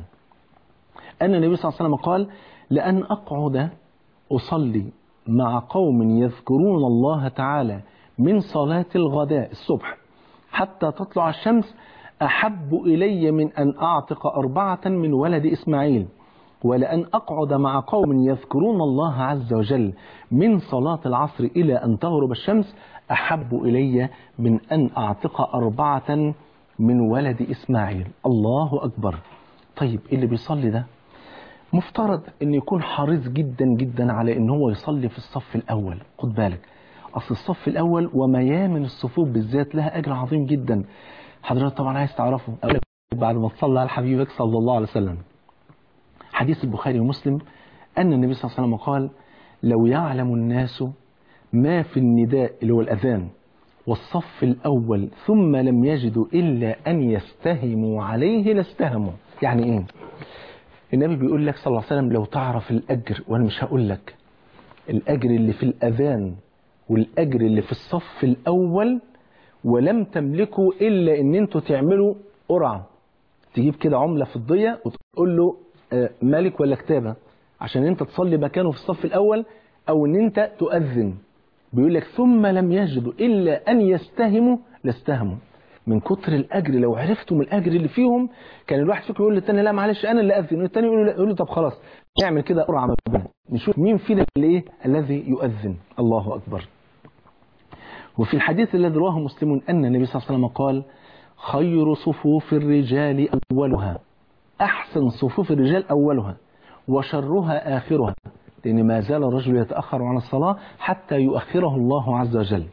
أن النبي صلى الله عليه وسلم قال: لأن أقعد أصلي مع قوم يذكرون الله تعالى من صلاة الغداء الصبح حتى تطلع الشمس أحب إلي من أن أعتق 4 من ولد إسماعيل، ولأن أقعد مع قوم يذكرون الله عز وجل من صلاة العصر إلى أن تغرب الشمس أحب إلي من أن أعتق 4 من ولد إسماعيل. الله أكبر. طيب اللي بيصلي ده مفترض أن يكون حريص جدا جدا على أن هو يصلي في الصف الأول. خد بالك، أصل الصف الأول وميامن الصفوف بالذات لها أجر عظيم جدا. حضرتك طبعا عايز تعرفه بعد ما تصلي على حبيبك صلى الله عليه وسلم. حديث البخاري ومسلم أن النبي صلى الله عليه وسلم قال: لو يعلم الناس ما في النداء اللي هو الأذان والصف الأول ثم لم يجدوا إلا أن يستهموا عليه لاستهموا. يعني إيه؟ النبي بيقول لك صلى الله عليه وسلم: لو تعرف الأجر، وأنا مش هقول لك الأجر اللي في الأذان والأجر اللي في الصف الأول، ولم تملكوا إلا أن أنتوا تعملوا قرعة، تجيب كده عملة فضية وتقول له مالك ولا كتابة عشان أنت تصلي مكانه في الصف الأول، أو أن أنت تؤذن. بيقول لك ثم لم يجدوا إلا أن يستهموا لاستهموا. من كتر الأجر، لو عرفتم الأجر اللي فيهم، كان الواحد فيكم يقول للتاني: لا معلش أنا اللي أذن، والتاني يقول له طب خلاص نعمل كده قرعة ما بيننا نشوف مين فينا اللي الذي يؤذن. الله أكبر. وفي الحديث الذي رواه مسلم أن النبي صلى الله عليه وسلم قال: خير صفوف الرجال أولها، أحسن صفوف الرجال أولها، وشرها آخرها، لأن ما زال الرجل يتأخر عن الصلاة حتى يؤخره الله عز وجل.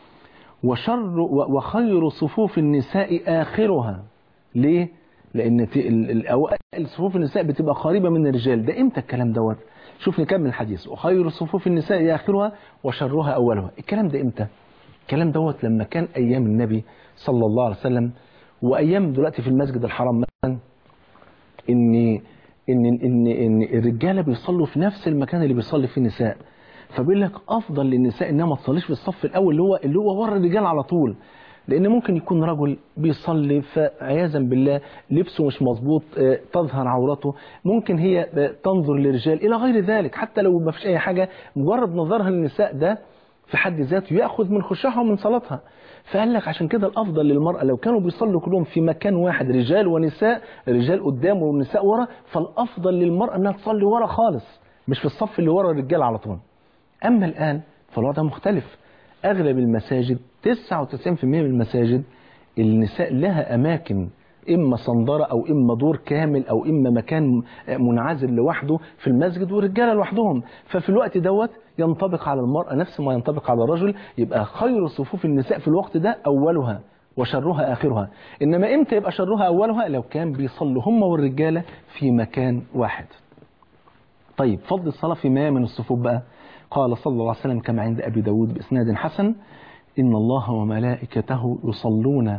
وخير صفوف النساء آخرها. ليه؟ لأن صفوف النساء بتبقى قريبة من الرجال. ده إمتى الكلام دوت؟ شوف نكمل الحديث: وخير صفوف النساء آخرها وشرها أولها. الكلام ده إمتى؟ الكلام دوت لما كان أيام النبي صلى الله عليه وسلم، وأيام دلوقتي في المسجد الحرام مثلا، إن الرجالة بيصلوا في نفس المكان اللي بيصلي فيه النساء. فبيقول لك أفضل للنساء إنها ما تصليش في الصف الأول اللي هو ورا الرجال على طول، لأن ممكن يكون رجل بيصلي فعياذا بالله لبسه مش مظبوط، تظهر عورته، ممكن هي تنظر للرجال إلى غير ذلك. حتى لو ما فيش أي حاجة، مجرد نظرها للنساء ده في حد ذاته يأخذ من خشوعها ومن صلاتها. فقال لك عشان كده الأفضل للمرأة لو كانوا بيصلوا كلهم في مكان واحد، رجال ونساء، الرجال قدام والنساء ورا، فالأفضل للمرأة أنها تصلي ورا خالص، مش في الصف اللي ورا الرجال على طول. أما الآن فالوضع مختلف. أغلب المساجد 99% من المساجد النساء لها أماكن، إما صندرة أو إما دور كامل أو إما مكان منعزل لوحده في المسجد، والرجال لوحدهم. ففي الوقت دوت ينطبق على المرأة نفس ما ينطبق على الرجل. يبقى خير صفوف النساء في الوقت ده أولها وشرها آخرها. إنما إمتى يبقى شرها أولها؟ لو كان بيصلوا هم والرجالة في مكان واحد. طيب فضل الصلاة في ميامن الصفوف بقى. قال صلى الله عليه وسلم كما عند أبي داود بإسناد حسن: إن الله وملائكته يصلون،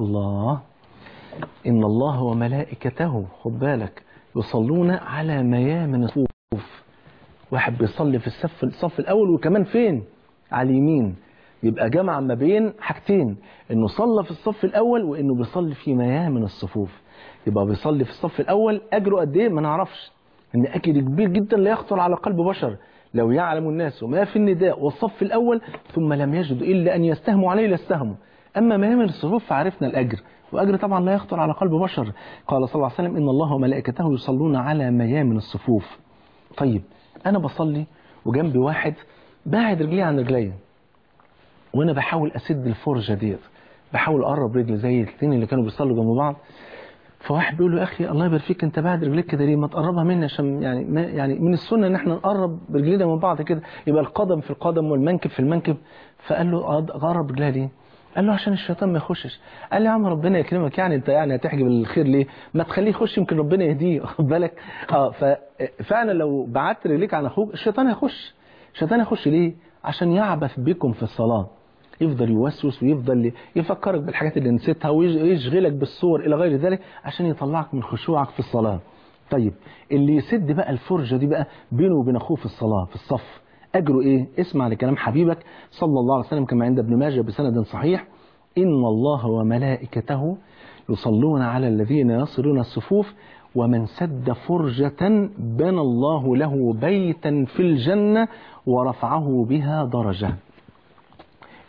إن الله وملائكته، خد بالك، يصلون على ميامن الصفوف. واحد بيصلي في الصف الأول، وكمان فين؟ على اليمين. يبقى جمع ما بين حاجتين، إنه صلى في الصف الأول وإنه بيصلي في ميامن الصفوف. يبقى بيصلي في الصف الأول. أجره قد إيه؟ ما نعرفش، إن أجر كبير جدا لا يخطر على قلب بشر. لو يعلم الناس ما في النداء والصف الأول ثم لم يجدوا إلا أن يستهموا عليه لاستهموا. أما ميامن الصفوف فعرفنا الأجر، وأجر طبعا لا يخطر على قلب بشر. قال صلى الله عليه وسلم: إن الله وملائكته يصلون على ميامن الصفوف. طيب أنا بصلي وجنبي واحد باعد رجليه عن رجلي، وأنا بحاول أسد الفرجة ديت، بحاول أقرب رجلي زي الاثنين اللي كانوا بيصلوا جنب بعض. فواحد بيقول له: يا أخي الله يبارك فيك، أنت بعد رجليك كده ليه؟ ما تقربها مني، عشان يعني من السنة إن احنا نقرب رجلينا من بعض كده، يبقى القدم في القدم والمنكب في المنكب. فقال له: أقرب رجلها ليه؟ قال له: عشان الشيطان ما يخشش. قال له: يا عم ربنا يكرمك، يعني أنت يعني هتحجب الخير ليه؟ ما تخليه يخش، يمكن ربنا يهديه، خد بالك. ففعلا لو بعدت رجليك عن أخوك الشيطان هيخش. الشيطان هيخش ليه؟ عشان يعبث بكم في الصلاة، يفضل يوسوس ويفضل يفكرك بالحاجات اللي نسيتها ويشغلك بالصور إلى غير ذلك عشان يطلعك من خشوعك في الصلاة. طيب اللي يسد بقى الفرجة دي بقى بينه وبين أخوه في الصلاة في الصف، أجره إيه؟ اسمع لكلام حبيبك صلى الله عليه وسلم كما عند ابن ماجه بسند صحيح: إن الله وملائكته يصلون على الذين يصلون الصفوف، ومن سد فرجة بنى الله له بيتا في الجنة ورفعه بها درجة.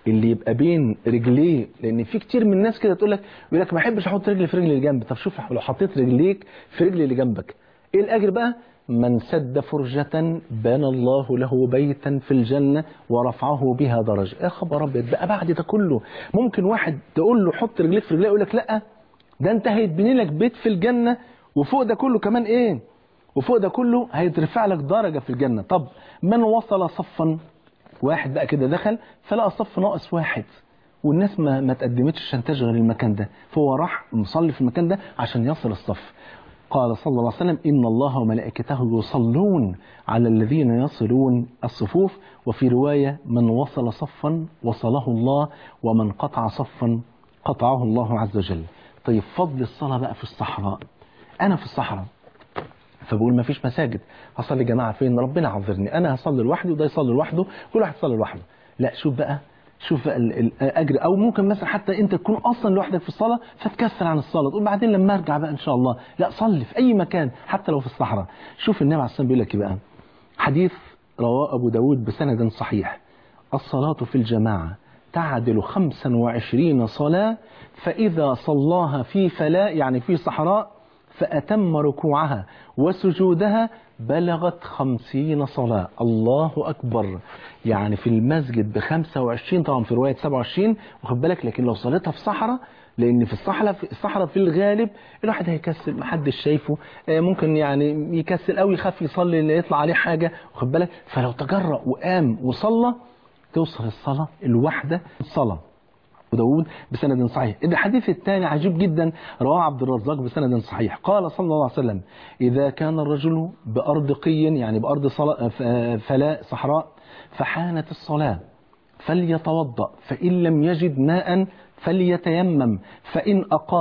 اللي يبقى بين رجليه، لان في كتير من الناس كده تقول لك ما احبش احط رجلي في رجل اللي جنبي. طب شوف لو حطيت رجليك في رجل اللي جنبك ايه الاجر بقى؟ من سد فرجة بنى الله له بيتا في الجنة ورفعه بها درجة. يا خبر ابيض بقى بعد ده كله ممكن واحد تقول له حط رجليك في رجليه يقول لك لا ده انت هيتبني لك بيت في الجنة وفوق ده كله كمان ايه؟ وفوق ده كله هيترفع لك درجة في الجنة. طب من وصل صفا، واحد بقى كده دخل فلقى صف ناقص واحد والناس ما تقدمتش عشان تشغل المكان ده، فهو راح مصلي في المكان ده عشان يصل الصف. قال صلى الله عليه وسلم إن الله وملائكته يصلون على الذين يصلون الصفوف، وفي رواية من وصل صفا وصله الله ومن قطع صفا قطعه الله عز وجل. طيب فضل الصلاة بقى في الصحراء. أنا في الصحراء فبقول ما فيش مساجد، هصلي جماعة فين؟ ربنا عذرني، أنا هصلي لوحدي وده يصلي لوحده، كل واحد يصلي لوحده. لا شوف بقى الأجر. أو ممكن مثلا حتى أنت تكون أصلا لوحدك في الصلاة فتكسل عن الصلاة تقول بعدين لما أرجع بقى إن شاء الله. لا صلي في أي مكان حتى لو في الصحراء. شوف النبي عليه الصلاة والسلام بيقول لك بقى حديث رواه أبو داود بسند صحيح: الصلاة في الجماعة تعدل 25 صلاة، فإذا صلاها في فلاة يعني في صحراء فأتم ركوعها وسجودها بلغت 50 صلاة. الله أكبر. يعني في المسجد ب25 طبعا في رواية 27 واخد بالك، لكن لو صليتها في صحراء، لأن في الصحراء في الغالب الواحد هيكسل محدش شايفه، ممكن يعني يكسل أو يخاف يصلي اللي يطلع عليه حاجة واخد بالك، فلو تجرأ وقام وصلى توصل الصلاة الواحدة الصلاة. وداود بسند صحيح. الحديث الثاني عجيب جدا رواه عبد الرزاق بسند صحيح. قال صلى الله عليه وسلم إذا كان الرجل بأرض قي يعني بأرض فلاء صحراء فحانت الصلاة فليتوضأ، فإن لم يجد ماء فليتيمم، فإن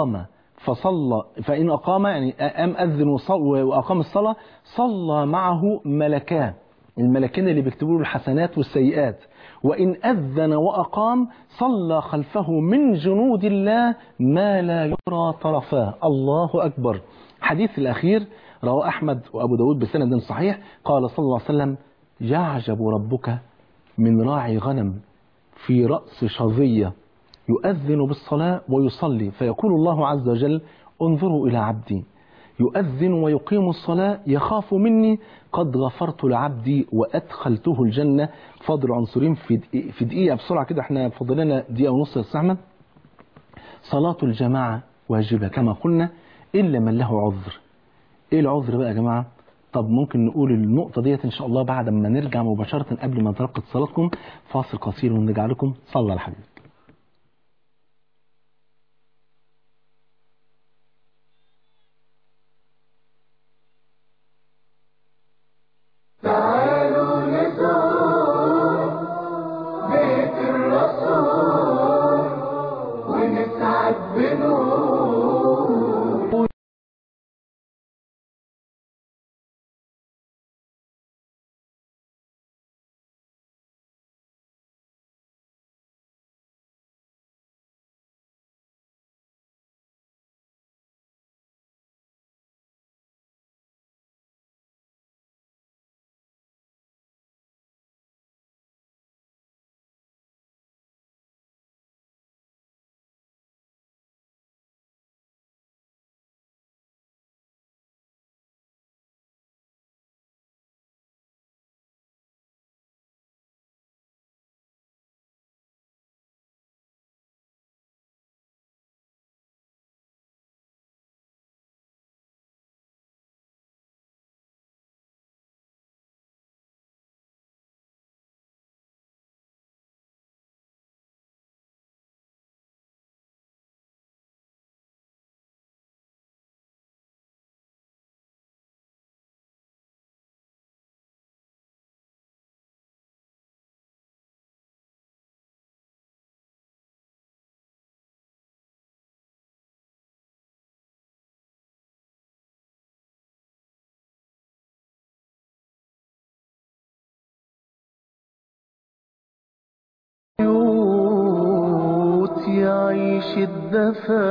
أقام يعني أم أذن وأقام الصلاة صلى معه ملكان، الملكين اللي بيكتبوا له الحسنات والسيئات، وإن أذن وأقام صلى خلفه من جنود الله ما لا يرى طرفاه. الله أكبر. حديث الأخير رواه أحمد وأبو داود بسند صحيح. قال صلى الله عليه وسلم يعجب ربك من راعي غنم في رأس شظية يؤذن بالصلاة ويصلي، فيقول الله عز وجل انظروا إلى عبدي يؤذن ويقيم الصلاة يخاف مني قد غفرت لعبدي وأدخلته الجنة. فاضل عنصرين في دقيقة بسرعة كده، احنا فاضل لنا دقيقة ونص يا أستاذ أحمد. صلاة الجماعة واجبة كما قلنا إلا من له عذر. إيه العذر بقى يا جماعة؟ طب ممكن نقول النقطة ديت إن شاء الله بعد ما نرجع مباشرة قبل ما نتلقى اتصالاتكم. فاصل قصير ونرجع لكم. صلى على الحبيب. تعالوا نزور بيت الرسول ونسعد بنور. يعيش الدفا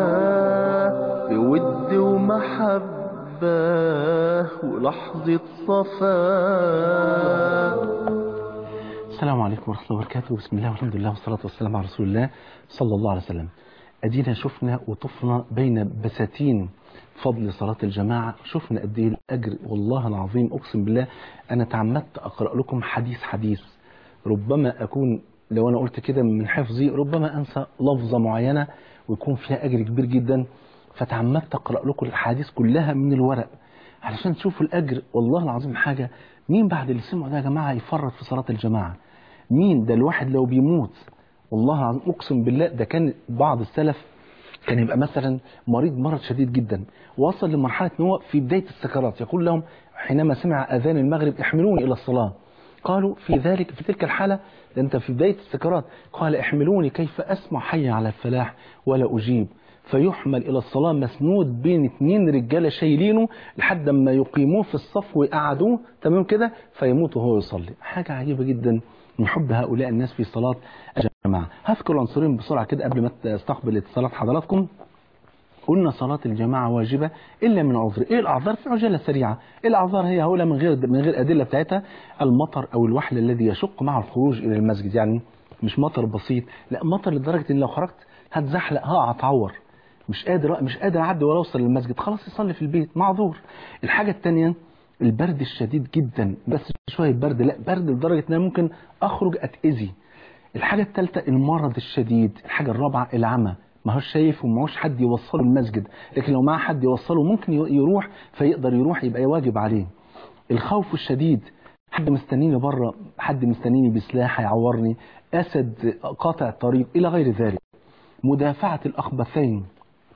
بود ومحبة ولحظة صفا. السلام عليكم ورحمة الله وبركاته. بسم الله والحمد لله والصلاة والسلام على رسول الله صلى الله عليه وسلم. أدينا شفنا وطفنا بين بساتين فضل صلاة الجماعة، شفنا قد ايه الأجر. والله العظيم أقسم بالله أنا تعمدت أقرأ لكم حديث ربما أكون لو أنا قلت كده من حفظي ربما أنسى لفظة معينة ويكون فيها أجر كبير جدا، فتعمدت أقرأ لكم الحديث كلها من الورق علشان تشوفوا الأجر. والله العظيم حاجة، مين بعد اللي سمعوا ده يا جماعة يفرط في صلاة الجماعة؟ مين ده؟ الواحد لو بيموت والله العظيم أقسم بالله، ده كان بعض السلف كان يبقى مثلا مرض شديد جدا، وصل لمرحلة ان هو في بداية السكرات يقول لهم حينما سمع أذان المغرب احملوني إلى الصلاة. قالوا في تلك الحالة ده أنت في بداية السكرات، قال احملوني كيف أسمع حي على الفلاح ولا أجيب، فيحمل إلى الصلاة مسنود بين 2 رجالة شايلينه لحد ما يقيموه في الصف ويقعدوه تمام كده فيموت وهو يصلي. حاجة عجيبة جدا من حب هؤلاء الناس في صلاة الجماعة. هذكر عنصرين بسرعة كده قبل ما استقبل اتصالات حضراتكم. قلنا صلاة الجماعة واجبة إلا من عذر. إيه الأعذار؟ في عجالة سريعة. الأعذار هي هؤلاء من غير أدلة بتاعتها، المطر أو الوحل الذي يشق مع الخروج إلى المسجد، يعني مش مطر بسيط، لا مطر لدرجة إن لو خرجت هتزحلق هتعور، مش قادر أعدي ولا أوصل للمسجد، خلاص يصلي في البيت معذور. الحاجة الثانية البرد الشديد جدا، بس شوية برد، لا برد لدرجة إن أنا ممكن أخرج أتأذي. الحاجة الثالثة المرض الشديد. الحاجة الرابعة العمى، ما هوش شايف وماهوش حد يوصله المسجد، لكن لو معاه حد يوصله ممكن يروح فيقدر يروح يبقى واجب عليه. الخوف الشديد، حد مستنيني بره، حد مستنيني بسلاح هيعورني، أسد قاطع الطريق إلى غير ذلك. مدافعة الأخبثين،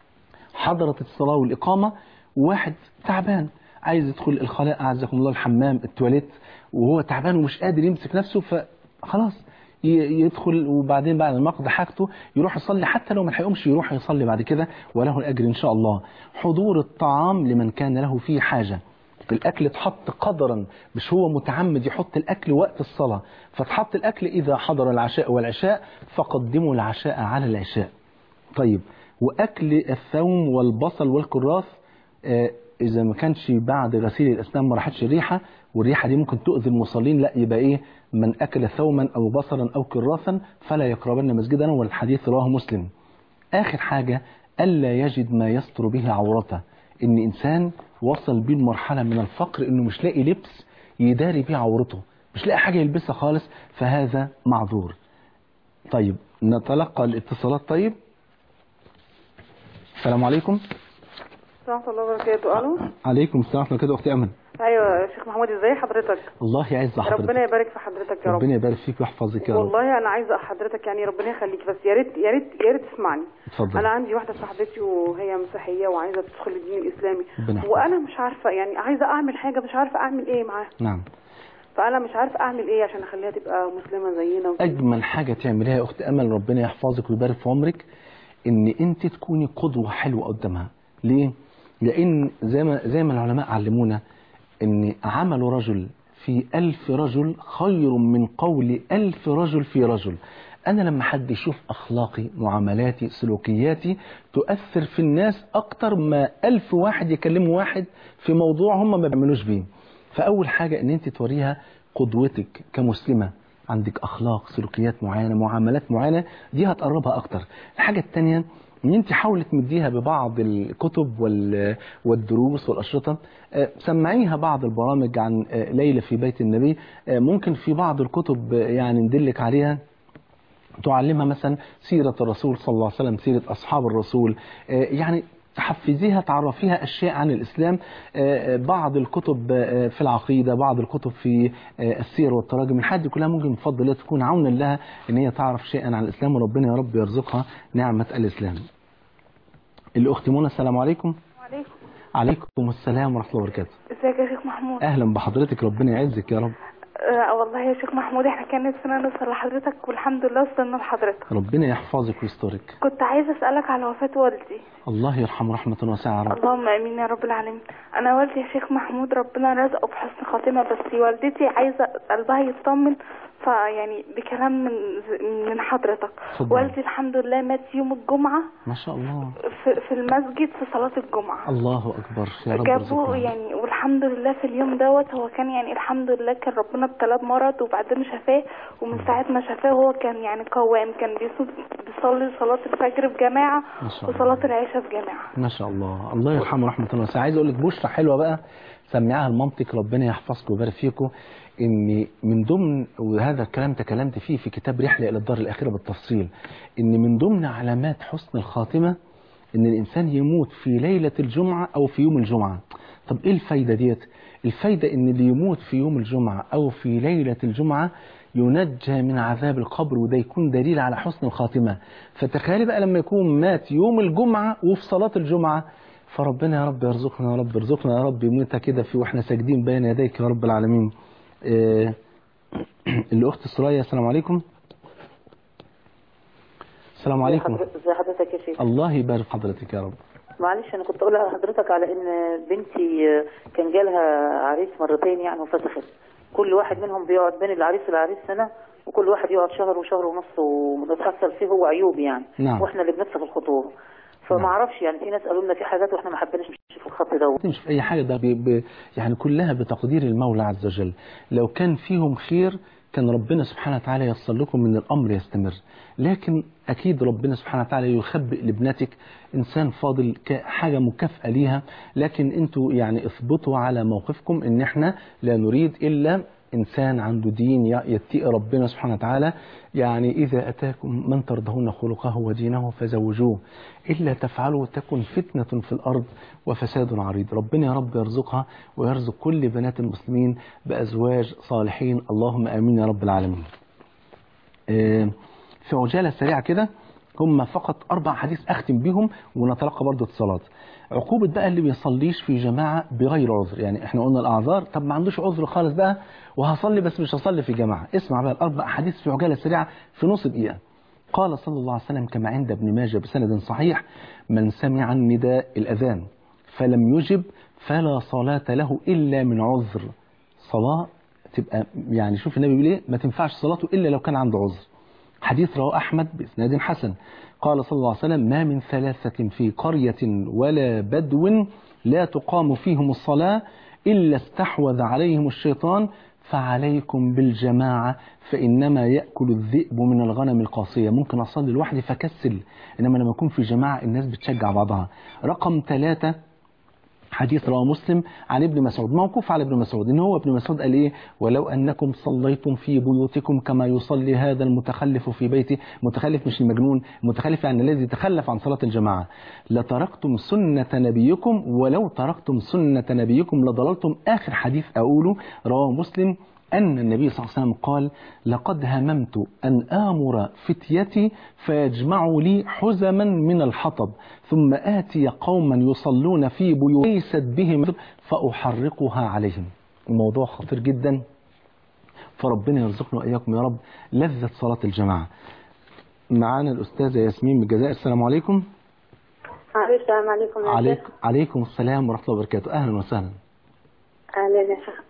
حضرت الصلاة والإقامة وواحد تعبان عايز يدخل الخلاء أعزكم الله الحمام التواليت وهو تعبان ومش قادر يمسك نفسه، فخلاص يدخل وبعدين بعد ما يقضي حاجته يروح يصلي، حتى لو ما لحقهمش يروح يصلي بعد كده وله الأجر إن شاء الله. حضور الطعام لمن كان له فيه حاجة. الأكل اتحط قدرا، مش هو متعمد يحط الأكل وقت الصلاة، فتحط الأكل إذا حضر العشاء والعشاء فقدموا العشاء على العشاء. طيب، وأكل الثوم والبصل والكراث إذا ما كانش بعد غسيل الأسنان ما راحتش الريحة، والريحة دي ممكن تؤذي المصلين، لا يبقى إيه، من أكل ثوما أو بصلا أو كراثا فلا يقربن مسجدنا، والحديث رواه مسلم. آخر حاجة ألا يجد ما يستر به عورته، إن إنسان وصل بيه المرحلة من الفقر إنه مش لاقي لبس يداري بيه عورته، مش لاقي حاجة يلبسها خالص، فهذا معذور. طيب نتلقى الاتصالات. طيب السلام عليكم. ورحمة الله وبركاته. الو. عليكم السلام ورحمة الله وبركاته. اختي امل. ايوه يا شيخ محمود، ازاي حضرتك؟ الله يعز حضرتك. ربنا يبارك في حضرتك يا رب. ربنا يبارك فيك ويحفظك يا رب. والله انا عايزه حضرتك يعني ربنا يخليك، بس يا ريت يا ريت يا ريت تسمعني. اتفضل. انا عندي واحده صاحبتي وهي مسيحيه وعايزه تدخل الدين الاسلامي، ربنا وانا مش عارفه يعني عايزه اعمل حاجه، مش عارفه اعمل ايه معاها. نعم. فانا مش عارفه اعمل ايه عشان اخليها تبقى مسلمه زينا وكده. اجمل حاجه تعمليها يا اخت امل، ربنا يحفظك ويبارك في عمرك، ان انت تكوني قدوه حلوه قدامها. ليه؟ لان زي ما العلماء علمونا ان عمل رجل في 1000 رجل خير من قول 1000 رجل في رجل. انا لما حد يشوف اخلاقي، معاملاتي، سلوكياتي تؤثر في الناس اكتر ما 1000 واحد يكلموا واحد في موضوع هم ما بيعملوش بيه. فاول حاجه ان انت توريها قدوتك كمسلمه، عندك اخلاق، سلوكيات معينه، معاملات معينه، دي هتقربها اكتر. الحاجه الثانيه ان انت حاولي تمديها ببعض الكتب والدروس والاشرطه، سمعيها بعض البرامج عن ليلة في بيت النبي، ممكن في بعض الكتب يعني ندلك عليها تعلمها مثلا سيرة الرسول صلى الله عليه وسلم، سيرة أصحاب الرسول، يعني تحفزيها، تعرفيها أشياء عن الإسلام، بعض الكتب في العقيدة، بعض الكتب في السير والتراجم، الحاجات دي كلها ممكن بفضل الله تكون عونا لها إن هي تعرف شيئا عن الإسلام، وربنا يا رب يرزقها نعمة الإسلام. الأخت منى، السلام عليكم. وعليكم. عليكم السلام ورحمة الله وبركاته. ازيك يا شيخ محمود؟ أهلا بحضرتك، ربنا يعزك يا رب. والله يا شيخ محمود احنا كان نفسنا نوصل لحضرتك والحمد لله وصلنا لحضرتك. ربنا يحفظك ويسترك. كنت عايزه اسالك على وفاه والدي. الله يرحمه رحمه واسعه يا رب. اللهم امين يا رب العالمين. انا والدي يا شيخ محمود ربنا رزقه بحسن خاتمه، بس والدتي عايزه قلبها يطمن، فيعني بكلام من حضرتك. صدق. والدي الحمد لله مات يوم الجمعه ما شاء الله في المسجد في صلاه الجمعه. الله اكبر يا رب. جابوه يعني، والحمد لله في اليوم دوت هو كان يعني الحمد لله كان ربنا ابتلاه مرض وبعدين شفاه، ومن ساعة ما شفاه هو كان يعني قوام، كان بيصلي صلاة الفجر في جماعة وصلاة العشاء في جماعة. ما شاء الله، الله يرحمه رحمة الله. عايز اقول لك بشرى حلوة بقى سمعها المنطق، ربنا يحفظكم ويبارك فيكم، ان من ضمن، وهذا الكلام تكلمت فيه في كتاب رحلة الى الدار الاخرة بالتفصيل، ان من ضمن علامات حسن الخاتمة ان الانسان يموت في ليلة الجمعة او في يوم الجمعة. طب ايه الفايدة ديت؟ الفايدة ان اللي يموت في يوم الجمعة او في ليلة الجمعة ينجى من عذاب القبر، وده يكون دليل على حسن الخاتمة. فتخيل بقى لما يكون مات يوم الجمعة وفي صلاة الجمعة، فربنا يا رب يرزقنا، يا رب يرزقنا، يا رب يموتها كده في واحنا ساجدين بين يديك يا رب العالمين. الأخت سرايا، السلام عليكم. السلام عليكم. ازي حضرتك يا شيخ؟ الله يبارك حضرتك يا رب. معلش انا كنت اقول لحضرتك على ان بنتي كان جالها عريس مرتين يعني وفسخت. كل واحد منهم بيقعد بين العريس والعريس سنه، وكل واحد يقعد شهر وشهر ونص، وبتحصل فيه هو عيوب يعني. نعم. واحنا اللي بنفسخ الخطوبه. فما اعرفش يعني، في ناس قالوا لنا في حاجات واحنا ما حبيناش نمشي في الخط ده. مش في اي حاجه، ده يعني كلها بتقدير المولى عز وجل. لو كان فيهم خير كان ربنا سبحانه وتعالى ييسر لكم من الامر يستمر، لكن اكيد ربنا سبحانه وتعالى يخبئ لابنتك انسان فاضل كحاجه مكافاه ليها. لكن انتوا يعني اثبتوا على موقفكم ان احنا لا نريد الا إنسان عنده دين يتقي ربنا سبحانه وتعالى. يعني إذا أتاكم من ترضون خلقه ودينه فزوجوه، إلا تفعلوا تكن فتنة في الأرض وفساد عريض. ربنا يا رب يرزقها ويرزق كل بنات المسلمين بأزواج صالحين، اللهم آمين يا رب العالمين. في عجالة سريعة كده، هم فقط 4 حديث أختم بيهم ونتلقى برضو اتصالات. عقوبة بقى اللي بيصليش في جماعة بغير عذر، يعني احنا قلنا الأعذار، طب ما عندوش عذر خالص بقى وهصلي بس مش هصلي في جماعة. اسمع بقى ال4 حديث في عجالة سريعة في نص دقيقة. قال صلى الله عليه وسلم كما عند ابن ماجه بسند صحيح: من سمع النداء الأذان فلم يجب فلا صلاة له إلا من عذر. صلاة تبقى يعني شوف النبي بيقول ايه، ما تنفعش صلاته إلا لو كان عنده عذر. حديث رواه أحمد بإسناد حسن. قال صلى الله عليه وسلم: ما من 3 في قرية ولا بدو لا تقام فيهم الصلاة إلا استحوذ عليهم الشيطان، فعليكم بالجماعة فإنما يأكل الذئب من الغنم القاصية. ممكن أصلي لوحدي فكسل، إنما لما أكون في جماعة الناس بتشجع بعضها. رقم 3 حديث رواه مسلم عن ابن مسعود، موقوف على ابن مسعود، ان هو ابن مسعود قال ايه: ولو انكم صليتم في بيوتكم كما يصلي هذا المتخلف في بيته. متخلف مش المجنون، متخلف يعني الذي تخلف عن صلاة الجماعة. لتركتم سنة نبيكم ولو تركتم سنة نبيكم لضللتم. اخر حديث اقوله رواه مسلم أن النبي صلى الله عليه وسلم قال: لقد هممت أن آمر فتيتي فيجمعوا لي حزما من الحطب ثم آتي قوما يصلون في بيوت ليست بهم فأحرقها عليهم. الموضوع خطير جدا، فربنا يرزقنا وإياكم يا رب لذة صلاة الجماعة. معانا الأستاذة ياسمين من الجزائر. السلام عليكم. السلام عليكم. عليكم السلام ورحمة الله وبركاته. أهلا وسهلا. أهلا يا شيخ.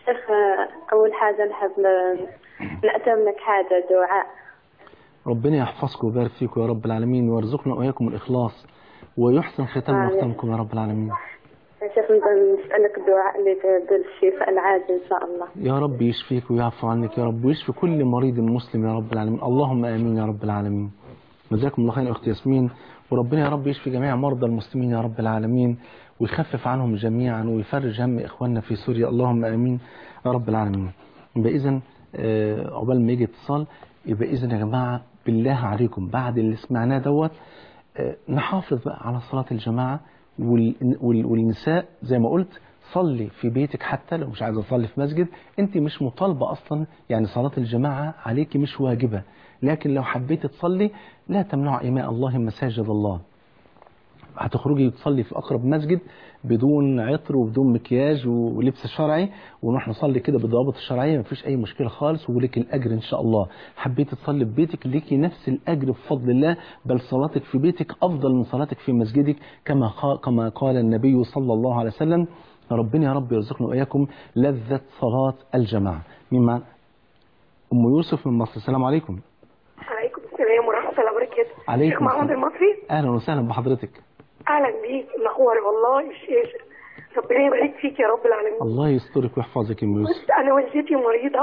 أول حاجة نحب نقدم لك حاجة دعاء. ربنا يحفظكم ويبارك فيكم يا رب العالمين، ويرزقنا وإياكم الإخلاص ويحسن ختام مختمكم يا رب العالمين. يا شيخ نسألك الدعاء اللي بالشفاء العاجل إن شاء الله. يا رب يشفيك ويعفو عنك يا رب، ويشفي كل مريض مسلم يا رب العالمين، اللهم آمين يا رب العالمين. جزاكم الله خير يا أختي ياسمين، وربنا يا رب يشفي جميع مرضى المسلمين يا رب العالمين، ويخفف عنهم جميعا ويفرج هم إخواننا في سوريا، اللهم آمين يا رب العالمين. يبقى إذن عقبال ما يجي اتصال، يبقى إذن يا جماعة بالله عليكم بعد اللي سمعناه دوت نحافظ بقى على صلاة الجماعة. والنساء زي ما قلت صلي في بيتك، حتى لو مش عايزة تصلي في مسجد، انت مش مطالبة أصلا، يعني صلاة الجماعة عليك مش واجبة، لكن لو حبيت تصلي لا تمنع إماء الله مساجد الله. هتخرجي تصلي في أقرب مسجد بدون عطر وبدون مكياج ولبس شرعي، ونروح نصلي كده بالضوابط الشرعية، مفيش أي مشكلة خالص، ولك الأجر إن شاء الله. حبيت تصلي في بيتك ليكي نفس الأجر بفضل الله، بل صلاتك في بيتك أفضل من صلاتك في مسجدك، كما قال النبي صلى الله عليه وسلم. ربنا يا رب يرزقنا وإياكم لذة صلاة الجماعة. مما أم يوسف من مصر. السلام عليكم. عليكم السلام ورحمة الله وبركاته. عليكم شيخ محمود المصري. أهلا وسهلا بحضرتك. أهلا بيك، منور والله الشيخ، ربنا يبارك فيك يا رب العالمين. الله يسترك ويحفظك يا أم يوسف. أنا والدتي مريضة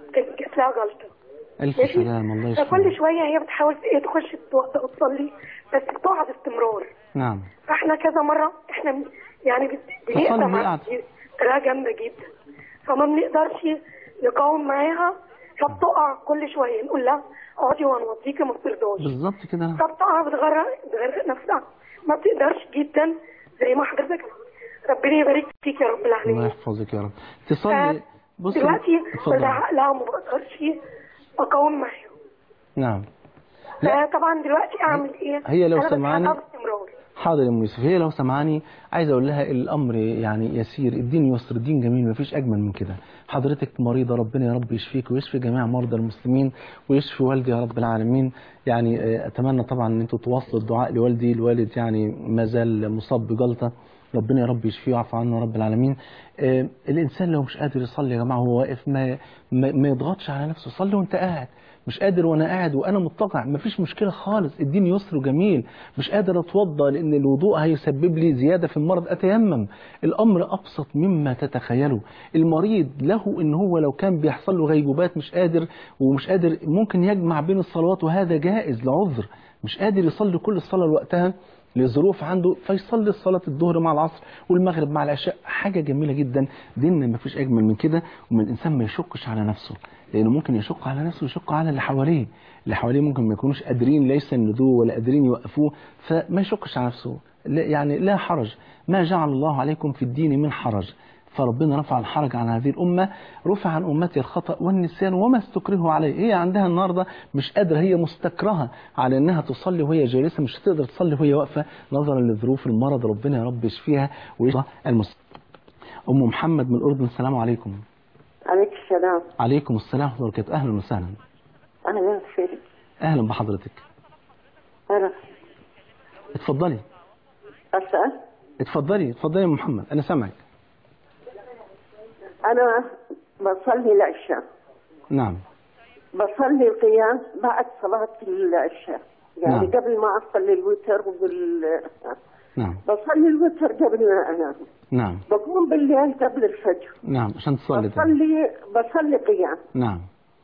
كانت جات لها جلطه. الف ماشي؟ سلام، الله يشفيك. فكل شويه هي بتحاول تخش تتوضى وتصلي، بس بتقع باستمرار. نعم. فاحنا كذا مره احنا يعني بنقطع تصلي معاها قاعدة. بطريقه جامده جدا، فما بنقدرش نقاوم معاها، فبتقع كل شويه نقول لها اقعدي وهنوضيكي، ما بترضاش. بالظبط كده. فبتقع بتغرق نفسها، ما بتقدرش جدا زي ما حضرتك. ربنا يبارك فيك يا رب الله العالمين. يحفظك يا رب. تصلي. بصي دلوقتي اتفضل. بزعق لها وما بقدرش اقاوم معاها. نعم. لا. فطبعا دلوقتي اعمل ايه؟ هي لو أنا سمعاني بزعقها باستمرار. حاضر يا ام يوسف، هي لو سمعاني عايز اقول لها الامر يعني يسير، الدين يسر، الدين جميل، مفيش اجمل من كده. حضرتك مريضه، ربنا يا رب يشفيك ويشفي جميع مرضى المسلمين ويشفي والدي يا رب العالمين. يعني اتمنى طبعا ان انتم تواصلوا الدعاء لوالدي، الوالد يعني ما زال مصاب بجلطه، ربنا يا رب يشفيه ويعفو عنه يا رب العالمين. الانسان لو مش قادر يصلي يا جماعه وهو واقف ما يضغطش على نفسه، صلي وانت قاعد. مش قادر وانا قاعد وانا مضطجع، مفيش مشكله خالص، الدين يسر وجميل. مش قادر اتوضا لان الوضوء هيسبب لي زياده في المرض، اتيمم. الامر ابسط مما تتخيلوا. المريض له ان هو لو كان بيحصل له غيبوبات مش قادر ممكن يجمع بين الصلوات، وهذا جائز لعذر. مش قادر يصلي كل الصلاه لوقتها لظروف عنده، فيصلي الصلاة الظهر مع العصر والمغرب مع العشاء. حاجة جميلة جدا، ديننا ما فيش أجمل من كده. ومن الإنسان ما يشقش على نفسه، لأنه ممكن يشق على نفسه ويشق على اللي حواليه. اللي حواليه ممكن ما يكونوش قادرين لا يسندوه ولا قادرين يوقفوه، فما يشقش على نفسه. يعني لا حرج، ما جعل الله عليكم في الدين من حرج. فربنا رفع الحرج عن هذه الأمة، رفع عن أمتي الخطأ والنسيان وما استكرهوا عليه. هي عندها النهاردة مش قادرة، هي مستكرهة على أنها تصلي وهي جالسة، مش هتقدر تصلي وهي واقفة نظرا لظروف المرض. ربنا يا رب يشفيها ويشفي المسلمين. أم محمد من الأردن، السلام عليكم. عليكم السلام. عليكم السلام ورحمة الله وبركاته. أهلا وسهلا. أهلا فيك. أهلا بحضرتك. أهلا. اتفضلي. أسأل. اتفضلي يا أم محمد، أنا سامعك. أنا بصلي العشاء. نعم. بصلي القيام بعد صلاة العشاء، يعني نعم. قبل ما أصلي الوتر نعم. بصلي الوتر قبل ما أنام. نعم. بقوم بالليل قبل الفجر. نعم، عشان تصلي. بصلي قيام. نعم.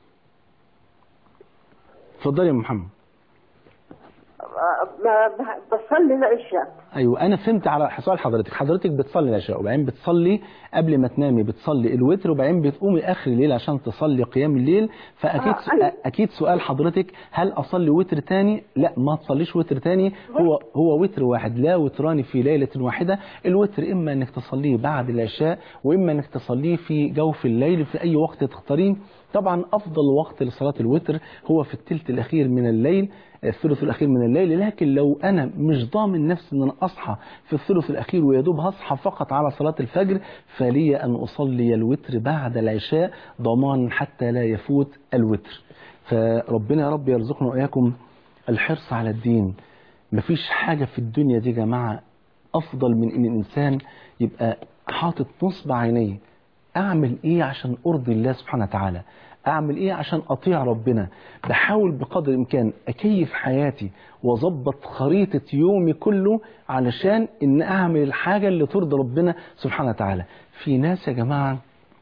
اتفضلي يا محمد. بصلي العشاء. ايوه انا فهمت على سؤال حضرتك بتصلي العشاء وبعدين بتصلي قبل ما تنامي بتصلي الوتر وبعدين بتقومي اخر الليل عشان تصلي قيام الليل. فاكيد اكيد سؤال حضرتك هل اصلي وتر تاني؟ لا، ما تصليش وتر تاني، هو وتر واحد، لا وتران في ليله واحده. الوتر اما انك تصليه بعد العشاء واما انك تصليه في جوف الليل في اي وقت تختاريه. طبعا افضل وقت لصلاه الوتر هو في الثلث الاخير من الليل، الثلث الاخير من الليل. لكن لو انا مش ضامن نفسي ان انا اصحى في الثلث الاخير ويا دوب هصحى فقط على صلاه الفجر، فلي ان اصلي الوتر بعد العشاء ضمانا حتى لا يفوت الوتر. فربنا يا رب يرزقنا واياكم الحرص على الدين. مفيش حاجه في الدنيا دي يا جماعه افضل من ان الانسان يبقى حاطط نصب عينيه اعمل ايه عشان ارضي الله سبحانه وتعالى، اعمل ايه عشان اطيع ربنا. بحاول بقدر الامكان اكيف حياتي واظبط خريطة يومي كله علشان ان اعمل الحاجة اللي ترضي ربنا سبحانه وتعالى. في ناس يا جماعة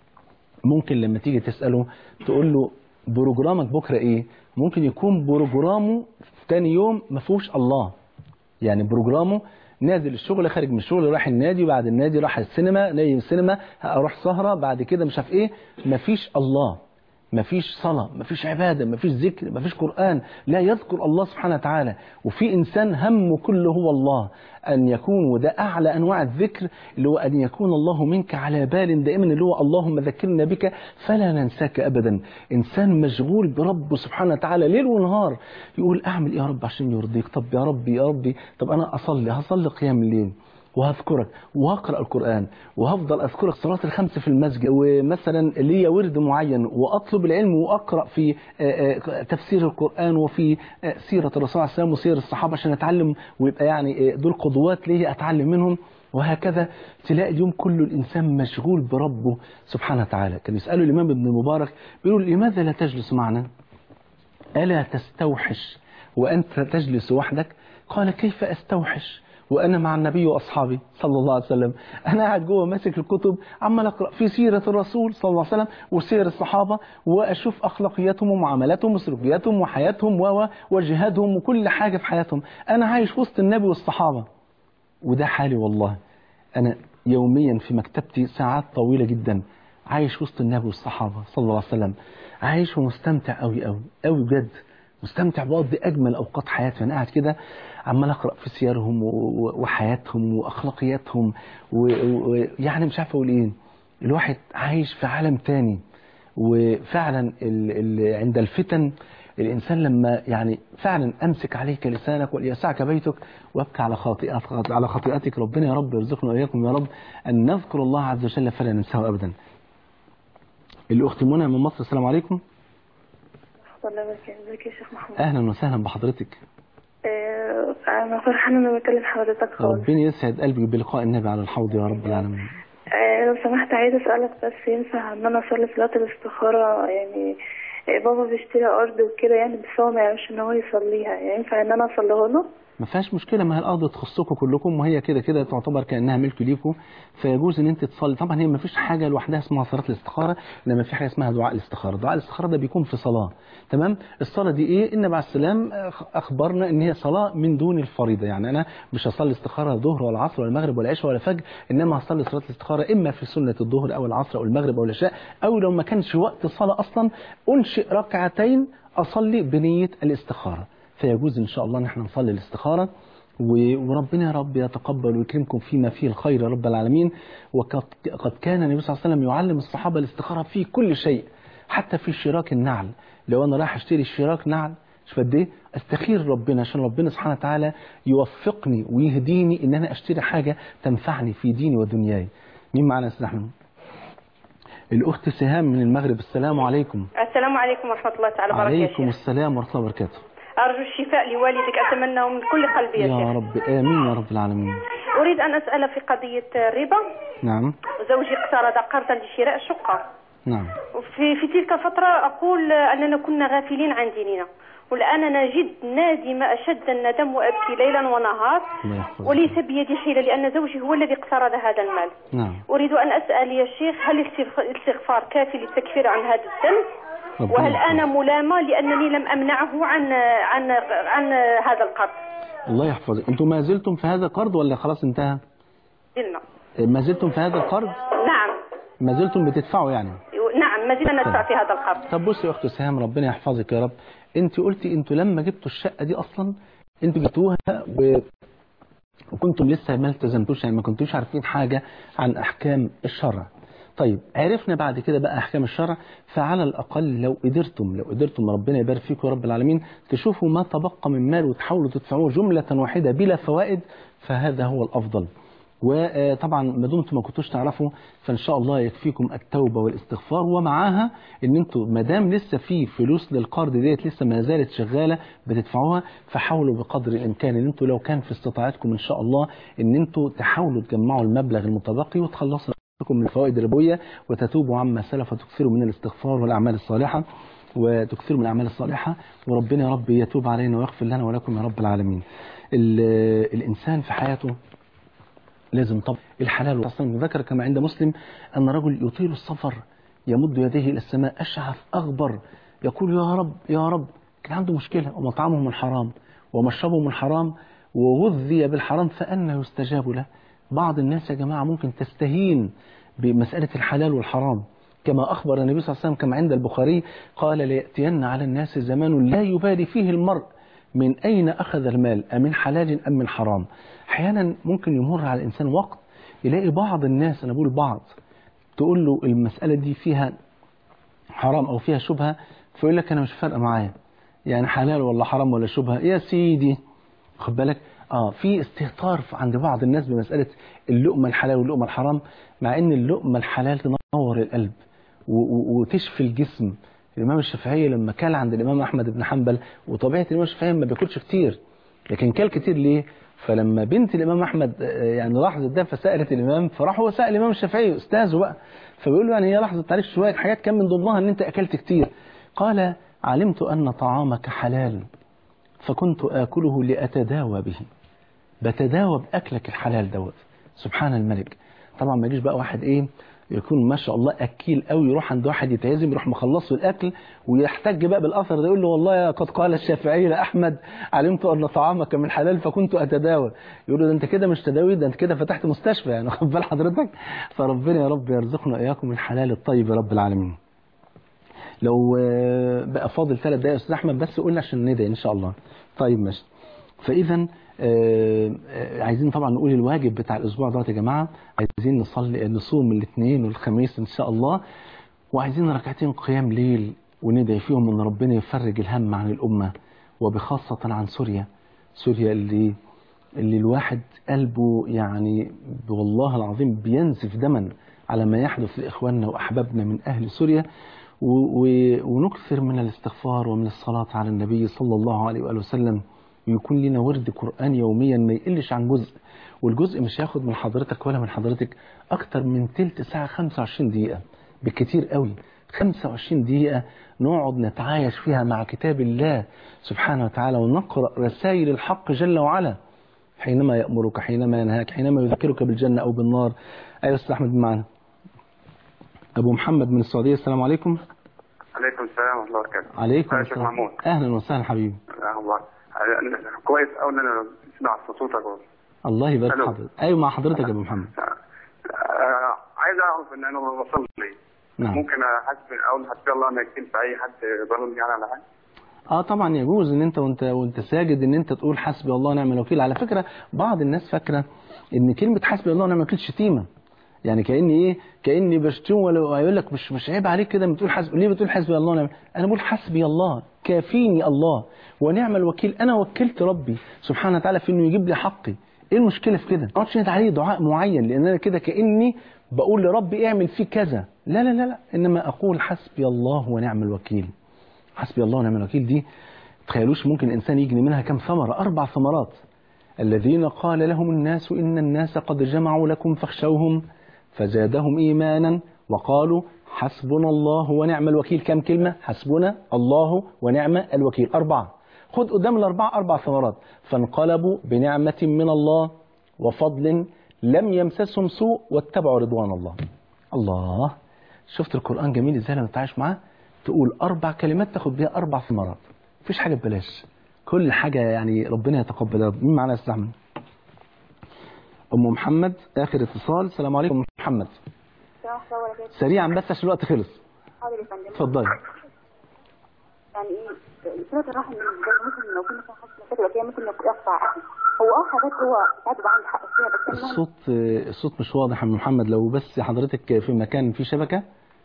ممكن لما تيجي تسأله تقول له بروجرامك بكرة ايه، ممكن يكون بروجرامه تاني يوم ما فيهوش الله. يعني بروجرامه نازل الشغل، خارج من الشغل راح النادي، بعد النادي راح السينما، نايم السينما، اروح سهرة، بعد كده مش عارف ايه. مفيش الله، مفيش صلاة، مفيش عبادة، مفيش ذكر، مفيش قرآن، لا يذكر الله سبحانه وتعالى. وفي إنسان همه كله هو الله، أن يكون، وده أعلى أنواع الذكر اللي هو أن يكون الله منك على بال دائما، اللي هو اللهم ذكرنا بك فلا ننساك أبدا. إنسان مشغول بربه سبحانه وتعالى ليل ونهار، يقول أعمل إيه يا رب عشان يرضيك؟ طب يا ربي طب أنا هصلي قيام الليل وهذكرك وهقرأ القرآن وهفضل أذكرك صلاة الخمس في المسجد، ومثلا ليا ورد معين وأطلب العلم وأقرأ في تفسير القرآن وفي سيرة الرسول صلى الله عليه وسلم وسير الصحابة عشان أتعلم، ويبقى يعني دول قدوات ليه أتعلم منهم. وهكذا تلاقي اليوم كله الإنسان مشغول بربه سبحانه وتعالى. كان يسأله الإمام ابن المبارك بيقول لماذا لا تجلس معنا؟ ألا تستوحش وأنت تجلس وحدك؟ قال كيف أستوحش وأنا مع النبي وأصحابي صلى الله عليه وسلم. أنا قاعد جوه ماسك الكتب عمال أقرأ في سيرة الرسول صلى الله عليه وسلم وسير الصحابة، وأشوف أخلاقياتهم ومعاملاتهم وسلوكياتهم وحياتهم وجهادهم وكل حاجة في حياتهم. أنا عايش وسط النبي والصحابة، وده حالي والله. أنا يوميا في مكتبتي ساعات طويلة جدا عايش وسط النبي والصحابة صلى الله عليه وسلم، عايش ومستمتع قوي قوي قوي بجد، مستمتع بقضي أجمل أوقات حياتي. أنا قاعد كده عمال أقرأ في سيرهم وحياتهم وأخلاقياتهم ويعني مش عارف أقول إيه. الواحد عايش في عالم تاني. وفعلا عند الفتن الإنسان لما يعني فعلا أمسك عليك لسانك وليسعك بيتك وابكى على خطيئتك. ربنا يا رب يرزقنا وإياكم يا رب أن نذكر الله عز وجل فلا ننساه أبدا. الأخت منى من مصر، السلام عليكم. ازيك يا شيخ محمود؟ أهلا وسهلا بحضرتك. أنا فرحانة إني بكلم حضرتك خالص. ربنا يسعد قلبك بلقاء النبي على الحوض يا رب العالمين. لو سمحت عايزة أسألك بس ينفع إن أنا أصلي صلاة الاستخارة؟ يعني بابا بيشتري أرض وكده يعني، بس هو ما يعرفش إن هو يصليها، يعني ينفع إن أنا أصليها له؟ ما فيهاش مشكلة، ما هي الأرض تخصكم كلكم وهي كده كده تعتبر كأنها ملك ليكم، فيجوز ان انت تصلي. طبعا هي ما فيش حاجة لوحدها اسمها صلاة الاستخارة، انما في حاجة اسمها دعاء الاستخارة. دعاء الاستخارة ده بيكون في صلاة، تمام؟ الصلاة دي ايه؟ النبي عليه السلام اخبرنا ان هي صلاة من دون الفريضة. يعني انا مش هصلي استخارة ظهر ولا عصر ولا المغرب ولا عشاء ولا فجر، انما هصلي صلاة الاستخارة اما في سنة الظهر او العصر او المغرب او العشاء، او لو ما كانش وقت الصلاة اصلا انشئ ركعتين اصلي بنية الاستخارة، فيجوز ان شاء الله ان احنا نصلي الاستخارة. وربنا يا رب يتقبل ويكرمكم فيما فيه الخير يا رب العالمين. وقد كان النبي صلى الله عليه وسلم يعلم الصحابة الاستخارة في كل شيء، حتى في شراك النعل. لو انا رايح اشتري شراك نعل مش قد ايه استخير ربنا عشان ربنا سبحانه وتعالى يوفقني ويهديني ان انا اشتري حاجة تنفعني في ديني ودنياي. مين معنا يا استاذ احمد؟ الاخت سهام من المغرب، السلام عليكم. السلام عليكم ورحمة الله تعالى وبركاته. عليكم السلام ورحمة الله وبركاته. أرجو الشفاء لوالدك، أتمناه من كل قلبي يا شيخ. يا رب آمين يا رب العالمين. أريد أن أسأل في قضية الربا. نعم. زوجي اقترض قرضا لشراء شقة. نعم. في تلك الفترة أقول أننا كنا غافلين عن ديننا، والآن أنا جد نادمة أشد الندم وأبكي ليلا ونهار، وليس بيدي حيلة لأن زوجي هو الذي اقترض هذا المال. نعم. أريد أن أسأل يا شيخ، هل الاستغفار كافي للتكفير عن هذا الذنب؟ وهل أنا ملامة لأنني لم أمنعه عن هذا القرض؟ الله يحفظك. أنتم ما زلتم في هذا القرض ولا خلاص انتهى؟ زلنا. ما زلتم في هذا القرض؟ نعم. ما زلتم بتدفعوا يعني؟ نعم ما زلنا ندفع في هذا القرض. طب بصي يا أخت سهام ربنا يحفظك يا رب، أنت قلتي أنتوا لما جبتوا الشقة دي أصلا أنتوا جبتوها وكنتم لسه ما التزمتوش، يعني ما كنتوش عارفين حاجة عن أحكام الشرع. طيب عرفنا بعد كده بقى أحكام الشرع، فعلى الأقل لو قدرتم ربنا يبارك فيكم رب العالمين تشوفوا ما تبقى من مال وتحاولوا تدفعوه جملة واحدة بلا فوائد، فهذا هو الأفضل. وطبعا ما دمتم ما كنتوش تعرفوا فإن شاء الله يكفيكم التوبة والاستغفار، ومعاها إن انتوا ما دام لسه في فلوس للقرض ديت لسه ما زالت شغالة بتدفعوها، فحاولوا بقدر الإمكان إن انتوا لو كان في استطاعتكم إن شاء الله إن انتوا تحاولوا تجمعوا المبلغ المتبقي وتخلصوا من الفوائد الربوية وتتوبوا عما سلف وتكثروا من الاستغفار والأعمال الصالحة وتكثروا من الأعمال الصالحة، وربنا يا رب يتوب علينا ويغفر لنا ولكم يا رب العالمين. الإنسان في حياته لازم طبعا الحلال والحرام. ذكر كما عند مسلم أن رجل يطيل السفر يمد يديه إلى السماء أشعث أغبر يقول يا رب يا رب، كان عنده مشكلة ومطعمه من حرام ومشربه من حرام وغذي بالحرام، فأنه يستجاب له. بعض الناس يا جماعة ممكن تستهين بمسألة الحلال والحرام، كما أخبر النبي صلى الله عليه وسلم كما عند البخاري قال ليأتين على الناس زمان لا يبالي فيه المرء من أين أخذ المال أمن حلال أم من حرام. أحيانا ممكن يمر على الإنسان وقت يلاقي بعض الناس، أنا بقول بعض، تقول له المسألة دي فيها حرام أو فيها شبهة فيقول لك أنا مش فارقة معايا، يعني حلال ولا حرام ولا شبهة يا سيدي، خد بالك. في استهتار عند بعض الناس بمسألة اللقمة الحلال واللقمة الحرام، مع ان اللقمة الحلال تنور القلب وتشفي الجسم. الإمام الشافعي لما كان عند الإمام أحمد بن حنبل، وطبيعة الإمام الشافعي ما بياكلش كتير لكن كل كتير ليه؟ فلما بنت الإمام أحمد يعني لاحظت ده فسألت الإمام، فراح هو سأل الإمام الشافعي أستاذه بقى، فبيقول له يعني هي لاحظت عليك شوية حاجات كان من ضمنها ان انت أكلت كتير. قال علمت أن طعامك حلال فكنت آكله لأتداوى به. بتداوى بأكلك الحلال دوت. سبحان الملك. طبعا ما يجيش بقى واحد ايه يكون ما شاء الله اكيل قوي يروح عند واحد يتعزم يروح مخلصه الاكل ويحتج بقى بالاثر ده يقول له والله قد قال الشافعي لاحمد علمت ان طعامك من حلال فكنت اتداوى. يقول له ده انت كده مش تداوي، ده انت كده فتحت مستشفى يعني. خد بال حضرتك. فربنا يا رب يرزقنا اياكم الحلال الطيب يا رب العالمين. لو بقى فاضل 3 دقائق يا استاذ احمد بس قلنا عشان ندعي ان شاء الله. طيب ماشي. فاذا عايزين طبعا نقول الواجب بتاع الاسبوع ده يا جماعه، عايزين نصوم من الاثنين والخميس ان شاء الله، وعايزين ركعتين قيام ليل وندعي فيهم ان ربنا يفرج الهم عن الامه، وبخاصه عن سوريا اللي الواحد قلبه يعني والله العظيم بينزف دما على ما يحدث لاخواننا واحبابنا من اهل سوريا. ونكثر من الاستغفار ومن الصلاه على النبي صلى الله عليه واله وسلم، ويكون لنا ورد قرآن يوميا ما يقلش عن جزء، والجزء مش هياخد من حضرتك ولا من حضرتك أكتر من تلت ساعة 25 دقيقة بالكتير قوي. 25 دقيقة نقعد نتعايش فيها مع كتاب الله سبحانه وتعالى ونقرأ رسائل الحق جل وعلا، حينما يأمرك، حينما ينهاك، حينما يذكرك بالجنة أو بالنار. أيها أستاذ أحمد معنا. أبو محمد من السعودية. السلام عليكم. عليكم السلام ورحمة الله وبركاته. عليكم السلام. محمود. أهلا وسهلا حبيبي. الله كويس أوي إن أنا أسمع صوتك. الله يبارك حضرتك. أيوة مع حضرتك يا أبو محمد. عايز أعرف إن أنا بصلي نعم. ممكن أقول حسبي الله ما يكتب في أي حد ظلمني يعني على حاجة؟ طبعا يجوز ان انت وانت ساجد ان انت تقول حسبي الله ونعم الوكيل. على فكرة بعض الناس فاكرة ان كلمة حسبي الله ونعم الوكيل شتيمة، يعني كأني بشتم ولا يقول لك مش عيب عليك كده بتقول حسبي، ليه بتقول حسبي الله ونعم؟ انا بقول حسبي الله كافيني الله ونعم الوكيل، انا وكلت ربي سبحانه وتعالى في انه يجيب لي حقي. ايه المشكلة في كده؟ ما اقعدش ندعي عليه دعاء معين لان انا كده كأني بقول لربي اعمل فيه كذا، لا لا لا لا، انما اقول حسبي الله ونعم الوكيل. حسبي الله ونعم الوكيل دي تخيلوش ممكن الإنسان يجني منها كم ثمرة؟ 4 ثمرات. الذين قال لهم الناس إن الناس قد جمعوا لكم فاخشوهم فزادهم إيمانا وقالوا حسبنا الله ونعم الوكيل. كم كلمة؟ حسبنا الله ونعم الوكيل. 4. خد قدام ال4 4 ثمرات. فانقلبوا بنعمة من الله وفضل لم يمسسهم سوء واتبعوا رضوان الله. الله، شفت القرآن جميل ازاي لما تتعايش معاه؟ تقول 4 كلمات تاخد بيها 4 ثمرات. مفيش حاجة ببلاش، كل حاجة يعني ربنا يتقبلها. مين معنا يا استاذ احمد؟ ام محمد اخر اتصال. السلام عليكم ام محمد. سريعا بس عشان الوقت خلص. حاضر يا فندم. اتفضلي. يعني ايه صلة الرحم ممكن لو كنا حاسة كده ممكن يقطع هو حاجات هو ساعات بيبقى عندي حق فيها بس الصوت مش واضح يا ام محمد، لو بس حضرتك في مكان فيه شبكة.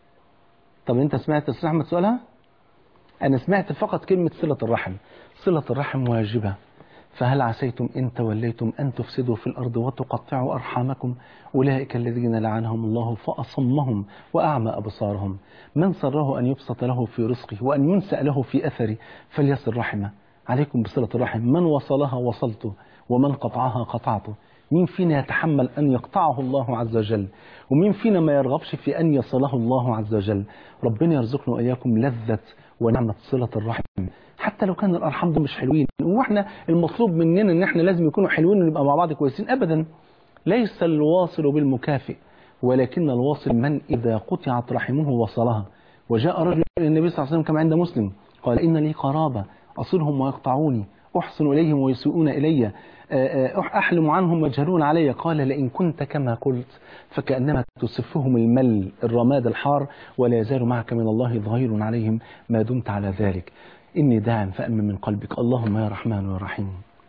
طب انت سمعت استاذ احمد سؤالها؟ انا سمعت فقط كلمة صلة الرحم. صلة الرحم واجبة، فهل عسيتم إن توليتم أن تفسدوا في الأرض وتقطعوا أرحامكم أولئك الذين لعنهم الله فأصمهم وأعمى أبصارهم. من سره أن يبسط له في رزقه وأن ينسأ له في أثره فليصل رحمه. عليكم بصلة الرحم، من وصلها وصلته ومن قطعها قطعته. مين فينا يتحمل أن يقطعه الله عز وجل، ومين فينا ما يرغبش في أن يصله الله عز وجل. ربنا يرزقنا وإياكم لذة ونعمة صلة الرحم، حتى لو كان الأرحام دول مش حلوين. واحنا المطلوب مننا ان احنا لازم يكونوا حلوين ونبقى مع بعض كويسين ابدا. ليس الواصل بالمكافئ، ولكن الواصل من إذا قطعت رحمه وصلها. وجاء رجل إلى النبي صلى الله عليه وسلم كما عند مسلم قال إن لي قرابة أصلهم ويقطعوني، أحسن إليهم ويسوءون إلي، أحلم عنهم ويجهلون علي. قال لئن كنت كما قلت فكأنما تسفهم المل الرماد الحار، ولا يزال معك من الله ظهير عليهم ما دمت على ذلك. إني داع فأمن من قلبك. اللهم يا رحمن يا رحيم،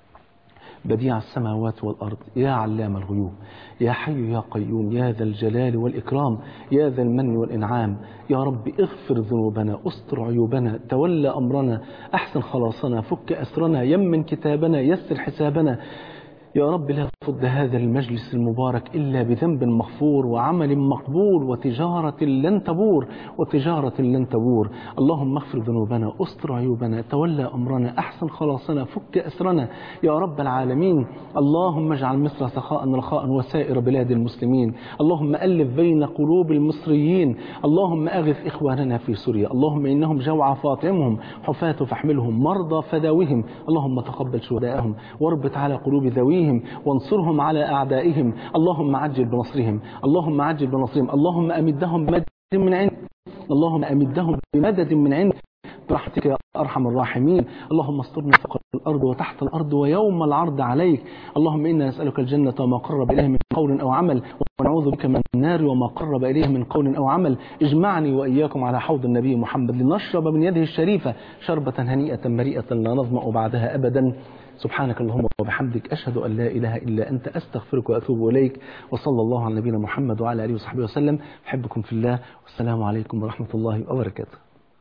بديع السماوات والأرض، يا علام الغيوب، يا حي يا قيوم، يا ذا الجلال والإكرام، يا ذا المن والإنعام. يا رب اغفر ذنوبنا، استر عيوبنا، تولى أمرنا، أحسن خلاصنا، فك أسرنا، يمن كتابنا، يسر حسابنا. يا رب لا تفض هذا المجلس المبارك إلا بذنب مغفور وعمل مقبول وتجارة لن تبور وتجارة لن تبور. اللهم اغفر ذنوبنا، استر عيوبنا، تولى أمرنا، أحسن خلاصنا، فك أسرنا يا رب العالمين. اللهم اجعل مصر سخاء رخاء وسائر بلاد المسلمين. اللهم ألف بين قلوب المصريين. اللهم أغث إخواننا في سوريا. اللهم إنهم جوع فاطعمهم، حفاة فاحملهم، مرضى فداوهم. اللهم تقبل شهداءهم واربط على قلوب ذويهم. فيهم وانصرهم على أعدائهم. اللهم عجل بنصرهم، اللهم عجل بنصرهم، اللهم أمدهم بمدد من عندك، اللهم أمدهم بمدد من عندك برحمتك يا أرحم الراحمين. اللهم استرنا فوق الأرض وتحت الأرض ويوم العرض عليك. اللهم إنا نسألك الجنة وما قرب إليه من قول أو عمل، ونعوذ بك من النار وما قرب إليه من قول أو عمل. اجمعني وإياكم على حوض النبي محمد لنشرب من يده الشريفة شربة هنيئة مريئة لا نظمأ بعدها أبدا. سبحانك اللهم وبحمدك، أشهد أن لا إله إلا أنت، أستغفرك وأتوب إليك. وصلى الله على نبينا محمد وعلى آله وصحبه وسلم. أحبكم في الله، والسلام عليكم ورحمة الله وبركاته.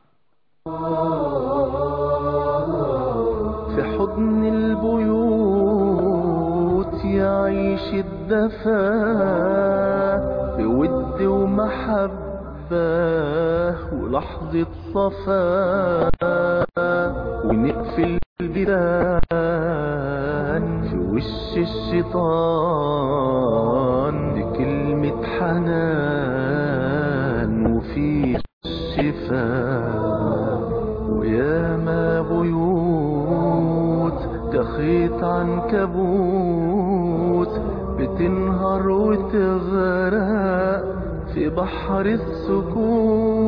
في حضن البيوت يعيش الدفا، بود ومحبة ولحظة صفا، ونقفل البيبان في وش الشيطان بكلمة حنان وفي الشفاء. وياما بيوت كخيط عنكبوت بتنهار وتغرق في بحر السكوت.